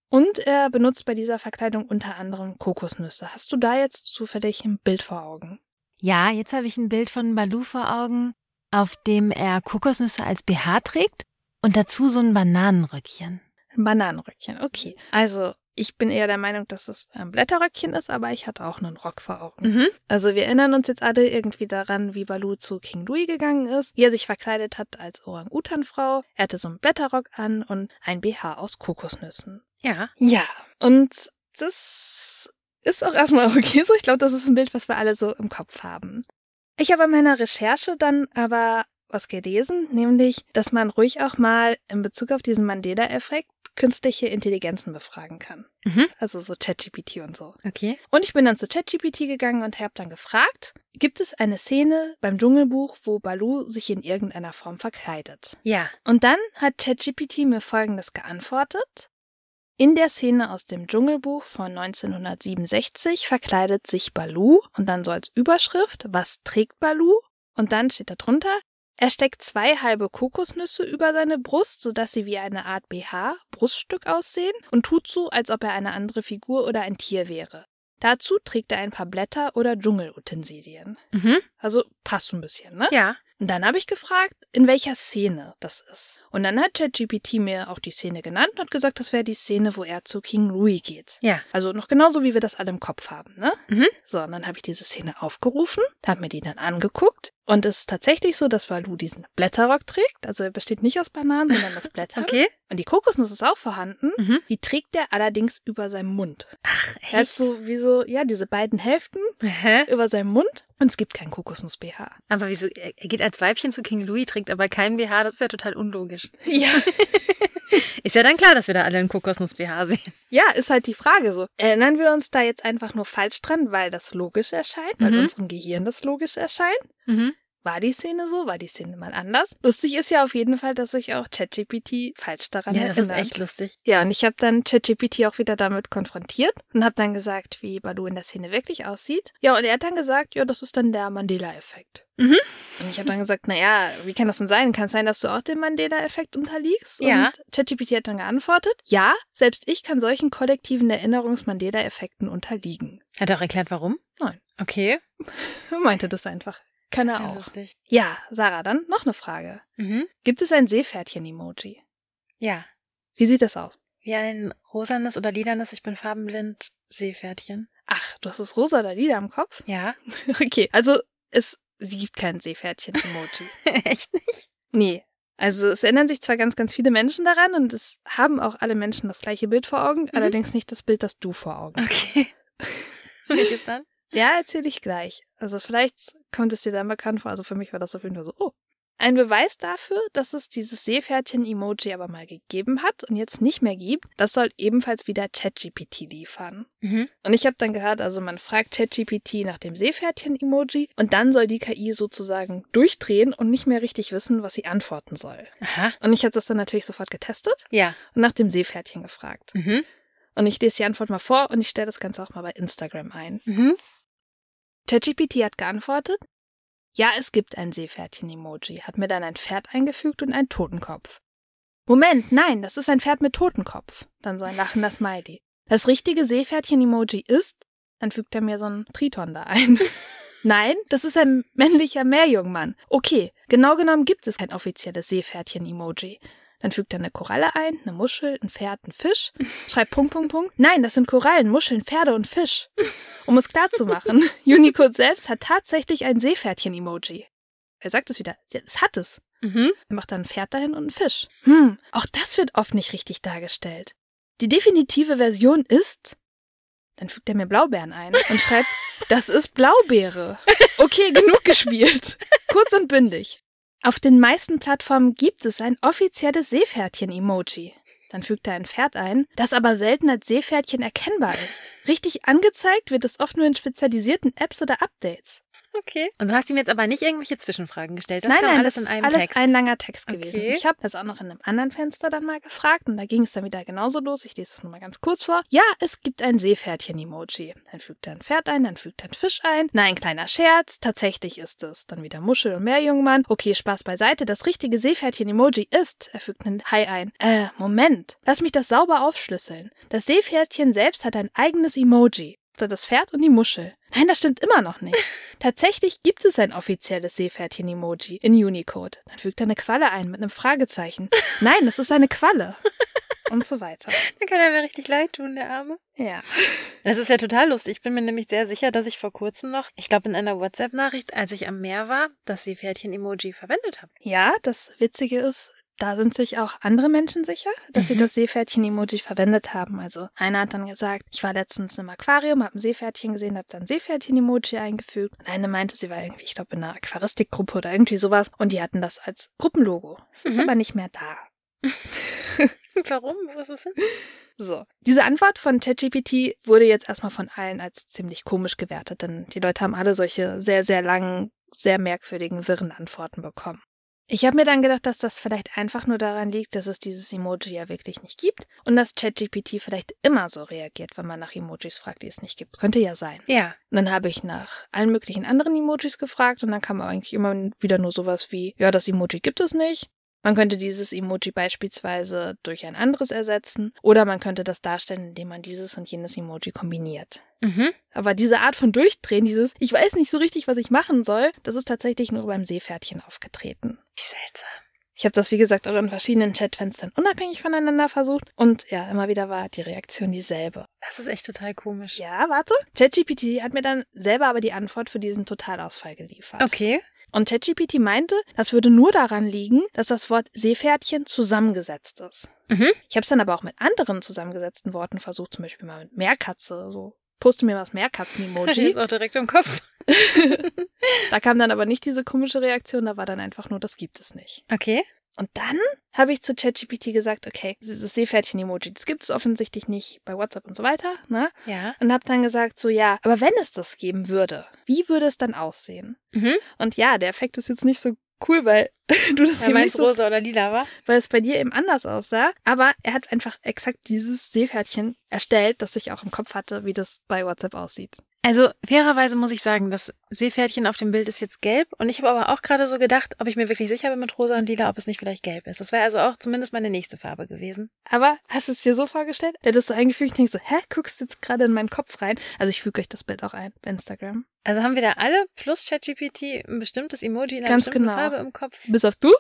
Und er benutzt bei dieser Verkleidung unter anderem Kokosnüsse. Hast du da jetzt zufällig ein Bild vor Augen? Ja, jetzt habe ich ein Bild von Baloo vor Augen, auf dem er Kokosnüsse als BH trägt und dazu so ein Bananenröckchen. Ein Bananenröckchen, okay. Also, ich bin eher der Meinung, dass es ein Blätterröckchen ist, aber ich hatte auch einen Rock vor Augen. Mhm. Also wir erinnern uns jetzt alle irgendwie daran, wie Baloo zu King Louie gegangen ist, wie er sich verkleidet hat als Orang-Utan-Frau. Er hatte so einen Blätterrock an und ein BH aus Kokosnüssen. Ja. Ja, und das ist auch erstmal okay so. Ich glaube, das ist ein Bild, was wir alle so im Kopf haben. Ich habe in meiner Recherche dann aber was gelesen, nämlich, dass man ruhig auch mal in Bezug auf diesen Mandela-Effekt künstliche Intelligenzen befragen kann. Mhm. Also so ChatGPT und so. Okay. Und ich bin dann zu ChatGPT gegangen und habe dann gefragt, gibt es eine Szene beim Dschungelbuch, wo Baloo sich in irgendeiner Form verkleidet? Ja. Und dann hat ChatGPT mir Folgendes geantwortet. In der Szene aus dem Dschungelbuch von 1967 verkleidet sich Baloo und dann so als Überschrift, was trägt Baloo? Und dann steht da drunter, er steckt 2 halbe Kokosnüsse über seine Brust, sodass sie wie eine Art BH, Bruststück aussehen und tut so, als ob er eine andere Figur oder ein Tier wäre. Dazu trägt er ein paar Blätter oder Dschungelutensilien. Mhm. Also passt so ein bisschen, ne? Ja. Und dann habe ich gefragt, in welcher Szene das ist. Und dann hat ChatGPT mir auch die Szene genannt und hat gesagt, das wäre die Szene, wo er zu King Louie geht. Ja. Also noch genauso, wie wir das alle im Kopf haben, ne? Mhm. So, und dann habe ich diese Szene aufgerufen, habe mir die dann angeguckt. Und es ist tatsächlich so, dass Baloo diesen Blätterrock trägt. Also er besteht nicht aus Bananen, sondern aus Blättern. Okay. Und die Kokosnuss ist auch vorhanden. Mhm. Die trägt er allerdings über seinem Mund. Ach, Er hat so wie so, ja, diese beiden Hälften Hä? über seinem Mund. Und es gibt kein Kokosnuss-BH. Aber wieso? Er geht als Weibchen zu King Louie, trägt aber kein BH. Das ist ja total unlogisch. Ja. Ist ja dann klar, dass wir da alle einen Kokosnuss-BH sehen. Ja, ist halt die Frage so. Erinnern wir uns da jetzt einfach nur falsch dran, weil das logisch erscheint, weil unserem Gehirn das logisch erscheint? Mhm. War die Szene so? War die Szene mal anders? Lustig ist ja auf jeden Fall, dass sich auch ChatGPT falsch daran Ja, erinnert. das ist echt lustig. Ja, und ich habe dann ChatGPT auch wieder damit konfrontiert und habe dann gesagt, wie Baloo in der Szene wirklich aussieht. Ja, und er hat dann gesagt, ja, das ist dann der Mandela-Effekt. Mhm. Und ich habe dann gesagt, naja, wie kann das denn sein? Kann es sein, dass du auch dem Mandela-Effekt unterliegst? Ja. Und ChatGPT hat dann geantwortet, ja, selbst ich kann solchen kollektiven Erinnerungs-Mandela-Effekten unterliegen. Hat er auch erklärt, warum? Nein. Okay. Er meinte das einfach. Kann Das ist er ja auch. lustig. Ja, Sarah, dann noch eine Frage. Mhm. Gibt es ein Seepferdchen-Emoji? Ja. Wie sieht das aus? Wie ein rosanes oder lilanes, ich bin farbenblind, Seepferdchen. Ach, du hast das rosa oder lila im Kopf? Ja. Okay, also es gibt kein Seepferdchen-Emoji. Echt nicht? Nee. Also es erinnern sich zwar ganz, ganz viele Menschen daran und es haben auch alle Menschen das gleiche Bild vor Augen, allerdings nicht das Bild, das du vor Augen hast. Okay. Welches dann? Ja, erzähle ich gleich. Also vielleicht kommt es dir dann bekannt vor. Also für mich war das auf jeden Fall so, oh. Ein Beweis dafür, dass es dieses Seepferdchen-Emoji aber mal gegeben hat und jetzt nicht mehr gibt, das soll ebenfalls wieder ChatGPT liefern. Mhm. Und ich habe dann gehört, also man fragt ChatGPT nach dem Seepferdchen-Emoji und dann soll die KI sozusagen durchdrehen und nicht mehr richtig wissen, was sie antworten soll. Aha. Und ich habe das dann natürlich sofort getestet Ja. und nach dem Seepferdchen gefragt. Mhm. Und ich lese die Antwort mal vor und ich stelle das Ganze auch mal bei Instagram ein. Mhm. ChatGPT hat geantwortet, ja, es gibt ein Seepferdchen-Emoji, hat mir dann ein Pferd eingefügt und einen Totenkopf. Moment, nein, das ist ein Pferd mit Totenkopf. Dann so ein lachender Smiley. Das richtige Seepferdchen-Emoji ist, dann fügt er mir so einen Triton da ein. Nein, das ist ein männlicher Meerjungmann. Okay, genau genommen gibt es kein offizielles Seepferdchen-Emoji. Dann fügt er eine Koralle ein, eine Muschel, ein Pferd, ein Fisch, schreibt ... Nein, das sind Korallen, Muscheln, Pferde und Fisch. Um es klar zu machen, Unicode selbst hat tatsächlich ein Seepferdchen-Emoji. Er sagt es wieder, ja, es hat es. Mhm. Er macht dann ein Pferd dahin und ein Fisch. Auch das wird oft nicht richtig dargestellt. Die definitive Version ist... Dann fügt er mir Blaubeeren ein und schreibt, das ist Blaubeere. Okay, genug gespielt. Kurz und bündig. Auf den meisten Plattformen gibt es ein offizielles Seepferdchen-Emoji. Dann fügt er ein Pferd ein, das aber selten als Seepferdchen erkennbar ist. Richtig angezeigt wird es oft nur in spezialisierten Apps oder Updates. Okay. Und du hast ihm jetzt aber nicht irgendwelche Zwischenfragen gestellt? Das Nein, kam alles das in ist einem alles Text? ein langer Text gewesen. Okay. Ich habe das auch noch in einem anderen Fenster dann mal gefragt und da ging es dann wieder genauso los. Ich lese es nur mal ganz kurz vor. Ja, es gibt ein Seepferdchen-Emoji. Dann fügt er ein Pferd ein, dann fügt er ein Fisch ein. Nein, kleiner Scherz, tatsächlich ist es. Dann wieder Muschel und Meerjungmann. Okay, Spaß beiseite. Das richtige Seepferdchen-Emoji ist, er fügt einen Hai ein. Moment. Lass mich das sauber aufschlüsseln. Das Seepferdchen selbst hat ein eigenes Emoji. Das Pferd und die Muschel. Nein, das stimmt immer noch nicht. Tatsächlich gibt es ein offizielles Seepferdchen-Emoji in Unicode. Dann fügt er eine Qualle ein mit einem Fragezeichen. Nein, es ist eine Qualle. Und so weiter. Dann kann er mir richtig leid tun, der Arme. Ja. Das ist ja total lustig. Ich bin mir nämlich sehr sicher, dass ich vor kurzem noch, ich glaube in einer WhatsApp-Nachricht, als ich am Meer war, das Seepferdchen-Emoji verwendet habe. Ja, das Witzige ist, da sind sich auch andere Menschen sicher, dass sie das Seepferdchen-Emoji verwendet haben. Also einer hat dann gesagt, ich war letztens im Aquarium, habe ein Seepferdchen gesehen, habe dann Seepferdchen-Emoji eingefügt. Und eine meinte, sie war irgendwie, ich glaube, in einer Aquaristikgruppe oder irgendwie sowas. Und die hatten das als Gruppenlogo. Es ist aber nicht mehr da. Warum? Wo ist es hin? So. Diese Antwort von ChatGPT wurde jetzt erstmal von allen als ziemlich komisch gewertet, denn die Leute haben alle solche sehr, sehr langen, sehr merkwürdigen, wirren Antworten bekommen. Ich habe mir dann gedacht, dass das vielleicht einfach nur daran liegt, dass es dieses Emoji ja wirklich nicht gibt und dass ChatGPT vielleicht immer so reagiert, wenn man nach Emojis fragt, die es nicht gibt. Könnte ja sein. Ja. Und dann habe ich nach allen möglichen anderen Emojis gefragt und dann kam eigentlich immer wieder nur sowas wie, ja, das Emoji gibt es nicht. Man könnte dieses Emoji beispielsweise durch ein anderes ersetzen oder man könnte das darstellen, indem man dieses und jenes Emoji kombiniert. Aber diese Art von Durchdrehen, dieses ich weiß nicht so richtig, was ich machen soll, das ist tatsächlich nur beim Seepferdchen aufgetreten. Wie seltsam. Ich habe das, wie gesagt, auch in verschiedenen Chatfenstern unabhängig voneinander versucht und ja, immer wieder war die Reaktion dieselbe. Das ist echt total komisch. Ja, warte. ChatGPT hat mir dann selber aber die Antwort für diesen Totalausfall geliefert. Okay. Und ChatGPT meinte, das würde nur daran liegen, dass das Wort Seepferdchen zusammengesetzt ist. Ich habe es dann aber auch mit anderen zusammengesetzten Worten versucht, zum Beispiel mal mit Meerkatze, so. Poste mir was Meerkatzen-Emoji. Ist auch direkt im Kopf. Da kam dann aber nicht diese komische Reaktion, da war dann einfach nur, das gibt es nicht. Okay. Und dann habe ich zu ChatGPT gesagt, okay, dieses Seepferdchen-Emoji, das gibt es offensichtlich nicht bei WhatsApp und so weiter, ne? Ja. Und habe dann gesagt, so ja, aber wenn es das geben würde, wie würde es dann aussehen? Und ja, der Effekt ist jetzt nicht so cool, weil du das eben nicht so, rosa oder lila war? weil es bei dir eben anders aussah. Aber er hat einfach exakt dieses Seepferdchen erstellt, das ich auch im Kopf hatte, wie das bei WhatsApp aussieht. Also fairerweise muss ich sagen, das Seepferdchen auf dem Bild ist jetzt gelb und ich habe aber auch gerade so gedacht, ob ich mir wirklich sicher bin mit rosa und lila, ob es nicht vielleicht gelb ist. Das wäre also auch zumindest meine nächste Farbe gewesen. Aber hast du es dir so vorgestellt? Hättest du eingefügt und denkst so, guckst du jetzt gerade in meinen Kopf rein? Also ich füge euch das Bild auch ein bei Instagram. Also haben wir da alle plus ChatGPT ein bestimmtes Emoji in einer Ganz bestimmten genau. Farbe im Kopf? Bis auf du?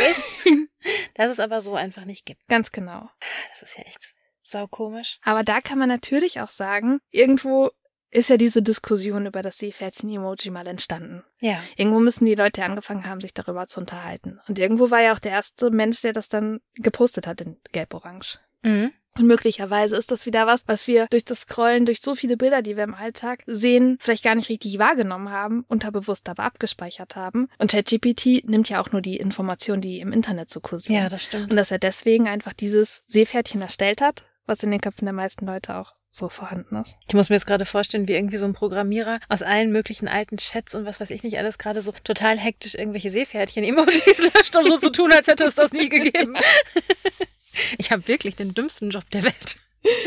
Das es aber so einfach nicht gibt. Ganz genau. Das ist ja echt saukomisch. Aber da kann man natürlich auch sagen, irgendwo ist ja diese Diskussion über das Seepferdchen-Emoji mal entstanden. Ja. Irgendwo müssen die Leute angefangen haben, sich darüber zu unterhalten. Und irgendwo war ja auch der erste Mensch, der das dann gepostet hat in Gelb-Orange. Und möglicherweise ist das wieder was wir durch das Scrollen, durch so viele Bilder, die wir im Alltag sehen, vielleicht gar nicht richtig wahrgenommen haben, unterbewusst aber abgespeichert haben. Und ChatGPT nimmt ja auch nur die Informationen, die im Internet so kursieren. Ja, das stimmt. Und dass er deswegen einfach dieses Seepferdchen erstellt hat, was in den Köpfen der meisten Leute auch so vorhanden ist. Ich muss mir jetzt gerade vorstellen, wie irgendwie so ein Programmierer aus allen möglichen alten Chats und was weiß ich nicht alles gerade so total hektisch irgendwelche Seepferdchen-Emojis löscht, um so zu tun, als hätte es das nie gegeben. Ich habe wirklich den dümmsten Job der Welt.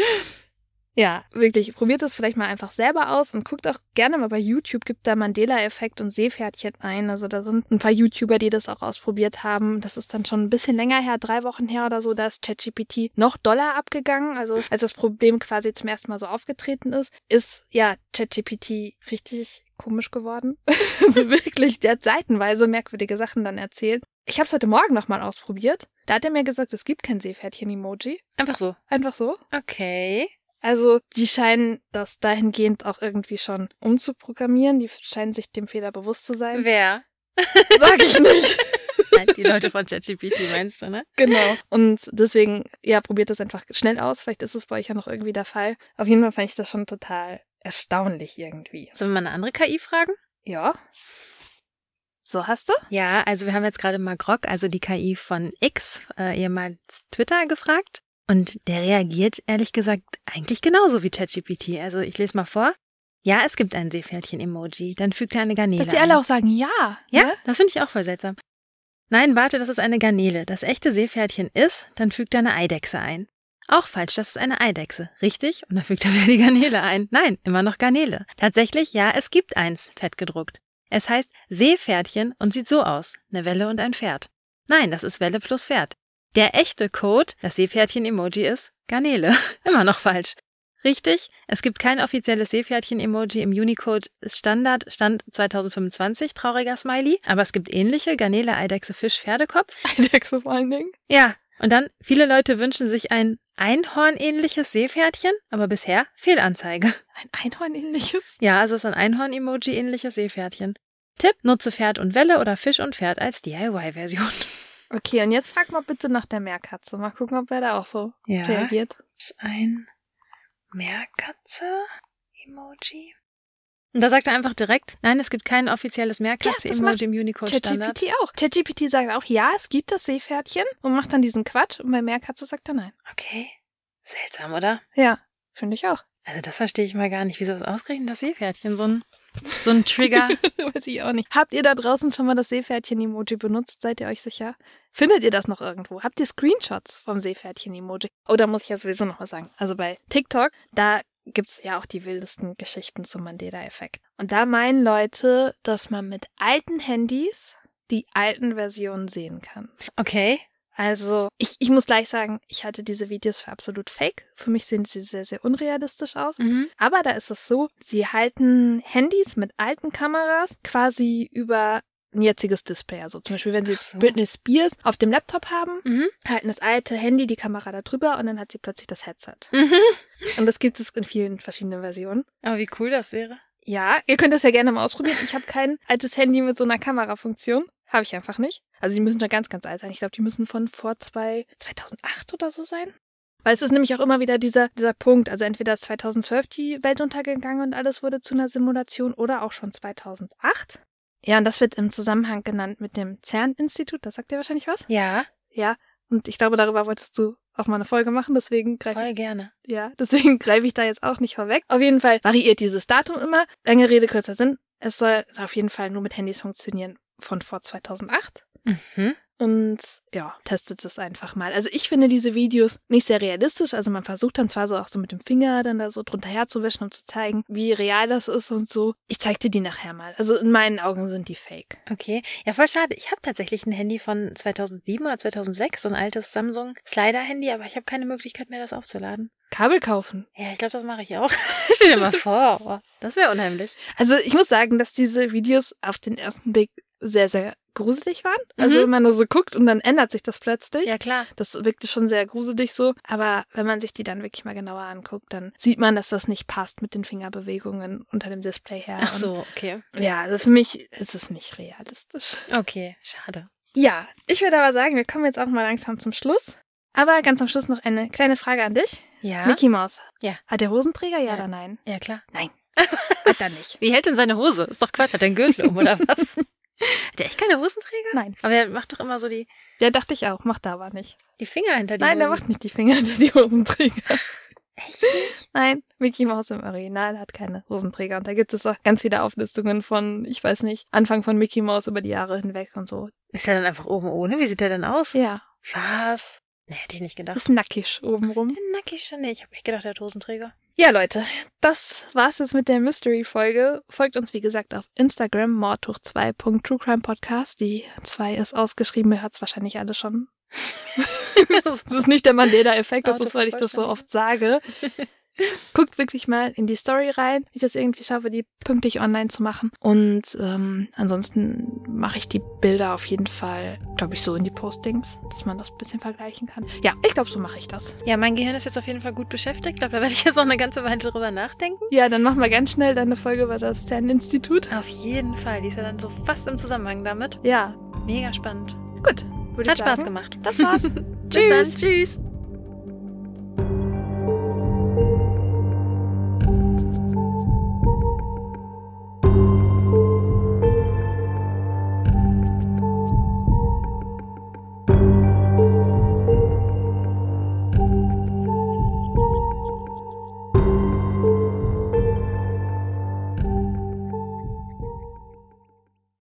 Ja, wirklich. Probiert es vielleicht mal einfach selber aus und guckt auch gerne mal bei YouTube, gibt da Mandela-Effekt und Seepferdchen ein. Also da sind ein paar YouTuber, die das auch ausprobiert haben. Das ist dann schon ein bisschen länger her, 3 Wochen her oder so, da ist ChatGPT noch doller abgegangen. Also als das Problem quasi zum ersten Mal so aufgetreten ist ja ChatGPT richtig komisch geworden. Also wirklich, der hat seitenweise merkwürdige Sachen dann erzählt. Ich habe es heute Morgen nochmal ausprobiert. Da hat er mir gesagt, es gibt kein Seepferdchen-Emoji. Einfach so. Einfach so. Okay. Also die scheinen das dahingehend auch irgendwie schon umzuprogrammieren. Die scheinen sich dem Fehler bewusst zu sein. Wer? Sag ich nicht. Die Leute von ChatGPT meinst du, ne? Genau. Und deswegen, ja, probiert das einfach schnell aus. Vielleicht ist es bei euch ja noch irgendwie der Fall. Auf jeden Fall fand ich das schon total erstaunlich irgendwie. Sollen wir mal eine andere KI fragen? Ja. So, hast du? Ja, also wir haben jetzt gerade mal Grok, also die KI von X, ehemals Twitter, gefragt. Und der reagiert, ehrlich gesagt, eigentlich genauso wie ChatGPT. Also ich lese mal vor. Ja, es gibt ein Seepferdchen-Emoji. Dann fügt er eine Garnele Dass die ein. alle auch sagen, ja. Ja, ne? das finde ich auch voll seltsam. Nein, warte, das ist eine Garnele. Das echte Seepferdchen ist, dann fügt er eine Eidechse ein. Auch falsch, das ist eine Eidechse. Richtig? Und dann fügt er wieder die Garnele ein. Nein, immer noch Garnele. Tatsächlich, ja, es gibt eins, fett gedruckt. Es heißt Seepferdchen und sieht so aus. Eine Welle und ein Pferd. Nein, das ist Welle plus Pferd. Der echte Code, das Seepferdchen-Emoji ist Garnele. Immer noch falsch. Richtig, es gibt kein offizielles Seepferdchen-Emoji im Unicode Standard, Stand 2025, trauriger Smiley, aber es gibt ähnliche, Garnele, Eidechse, Fisch, Pferdekopf. Eidechse vor allen Dingen. Ja, und dann, viele Leute wünschen sich ein Einhorn-ähnliches Seepferdchen, aber bisher Fehlanzeige. Ein Einhorn-ähnliches? Ja, also es ist ein Einhorn-Emoji-ähnliches Seepferdchen. Tipp, nutze Pferd und Welle oder Fisch und Pferd als DIY-Version. Okay, und jetzt frag mal bitte nach der Meerkatze. Mal gucken, ob er da auch so reagiert. Das ist ein Meerkatze-Emoji. Und da sagt er einfach direkt, nein, es gibt kein offizielles Meerkatze-Emoji im Unicode-Standard. ChatGPT auch. ChatGPT sagt auch, ja, es gibt das Seepferdchen und macht dann diesen Quatsch. Und bei Meerkatze sagt er nein. Okay, seltsam, oder? Ja, finde ich auch. Also das verstehe ich mal gar nicht. Wieso ist ausgerechnet das Seepferdchen so ein Trigger? Weiß ich auch nicht. Habt ihr da draußen schon mal das Seepferdchen-Emoji benutzt? Seid ihr euch sicher? Findet ihr das noch irgendwo? Habt ihr Screenshots vom Seepferdchen-Emoji? Oder muss ich ja sowieso noch was sagen? Also bei TikTok, da gibt's ja auch die wildesten Geschichten zum Mandela-Effekt. Und da meinen Leute, dass man mit alten Handys die alten Versionen sehen kann. Okay. Also, ich muss gleich sagen, ich halte diese Videos für absolut fake. Für mich sehen sie sehr, sehr unrealistisch aus. Mhm. Aber da ist es so, sie halten Handys mit alten Kameras quasi über ein jetziges Display. Also zum Beispiel, wenn sie jetzt Britney Spears auf dem Laptop haben, halten das alte Handy die Kamera da drüber und dann hat sie plötzlich das Headset. Mhm. Und das gibt es in vielen verschiedenen Versionen. Aber wie cool das wäre. Ja, ihr könnt das ja gerne mal ausprobieren. Ich habe kein altes Handy mit so einer Kamerafunktion. Habe ich einfach nicht. Also die müssen schon ganz, ganz alt sein. Ich glaube, die müssen von vor 2008 oder so sein. Weil es ist nämlich auch immer wieder dieser Punkt. Also entweder ist 2012 die Welt untergegangen und alles wurde zu einer Simulation oder auch schon 2008. Ja, und das wird im Zusammenhang genannt mit dem CERN-Institut. Das sagt dir wahrscheinlich was? Ja. Ja, und ich glaube, darüber wolltest du auch mal eine Folge machen. Deswegen Voll gerne. Ja, deswegen greife ich da jetzt auch nicht vorweg. Auf jeden Fall variiert dieses Datum immer. Lange Rede, kurzer Sinn. Es soll auf jeden Fall nur mit Handys funktionieren von vor 2008. Mhm. Und ja, testet es einfach mal. Also ich finde diese Videos nicht sehr realistisch. Also man versucht dann zwar so auch so mit dem Finger dann da so drunter herzuwischen, um zu zeigen, wie real das ist und so. Ich zeig dir die nachher mal. Also in meinen Augen sind die fake. Okay. Ja, voll schade. Ich habe tatsächlich ein Handy von 2007 oder 2006, so ein altes Samsung Slider-Handy, aber ich habe keine Möglichkeit mehr, das aufzuladen. Kabel kaufen. Ja, ich glaube, das mache ich auch. Stell dir mal vor. Oh, das wäre unheimlich. Also ich muss sagen, dass diese Videos auf den ersten Blick sehr, sehr gruselig waren. Also wenn man nur so guckt und dann ändert sich das plötzlich. Ja, klar. Das wirkte schon sehr gruselig so. Aber wenn man sich die dann wirklich mal genauer anguckt, dann sieht man, dass das nicht passt mit den Fingerbewegungen unter dem Display her. Ach so, okay. Ja, also für mich ist es nicht realistisch. Okay, schade. Ja, ich würde aber sagen, wir kommen jetzt auch mal langsam zum Schluss. Aber ganz am Schluss noch eine kleine Frage an dich. Ja? Mickey Mouse. Ja. Hat der Hosenträger, ja oder nein? Ja, klar. Nein. Hat er nicht. Wie hält denn seine Hose? Ist doch Quatsch, hat der einen Gürtel um, oder was? Hat der echt keine Hosenträger? Nein. Aber er macht doch immer so die Dachte ich auch, macht er aber nicht. Finger hinter die Nein, Hosen. der macht nicht die Finger hinter die Hosenträger. Echt nicht? Nein, Mickey Mouse im Original hat keine Hosenträger. Und da gibt es auch ganz viele Auflistungen von, ich weiß nicht, Anfang von Mickey Mouse über die Jahre hinweg und so. Ist er dann einfach oben ohne? Wie sieht der denn aus? Ja. Was? Nee, hätte ich nicht gedacht. Ist nackig obenrum. Nackig schon nicht. Ich habe echt gedacht, der hat Hosenträger. Ja, Leute, das war's jetzt mit der Mystery-Folge. Folgt uns, wie gesagt, auf Instagram, mordhoch2.truecrimepodcast. Die 2 ist ausgeschrieben, ihr hört's wahrscheinlich alle schon. Das ist nicht der Mandela-Effekt, das ist, weil ich das so oft sage. Guckt wirklich mal in die Story rein, wie ich das irgendwie schaffe, die pünktlich online zu machen. Und ansonsten mache ich die Bilder auf jeden Fall, glaube ich, so in die Postings, dass man das ein bisschen vergleichen kann. Ja, ich glaube, so mache ich das. Ja, mein Gehirn ist jetzt auf jeden Fall gut beschäftigt. Ich glaube, da werde ich jetzt auch eine ganze Weile drüber nachdenken. Ja, dann machen wir ganz schnell dann eine Folge über das CERN-Institut. Auf jeden Fall. Die ist ja dann so fast im Zusammenhang damit. Ja. Mega spannend. Gut. Hat Spaß gemacht. Das war's. Bis dann. Tschüss.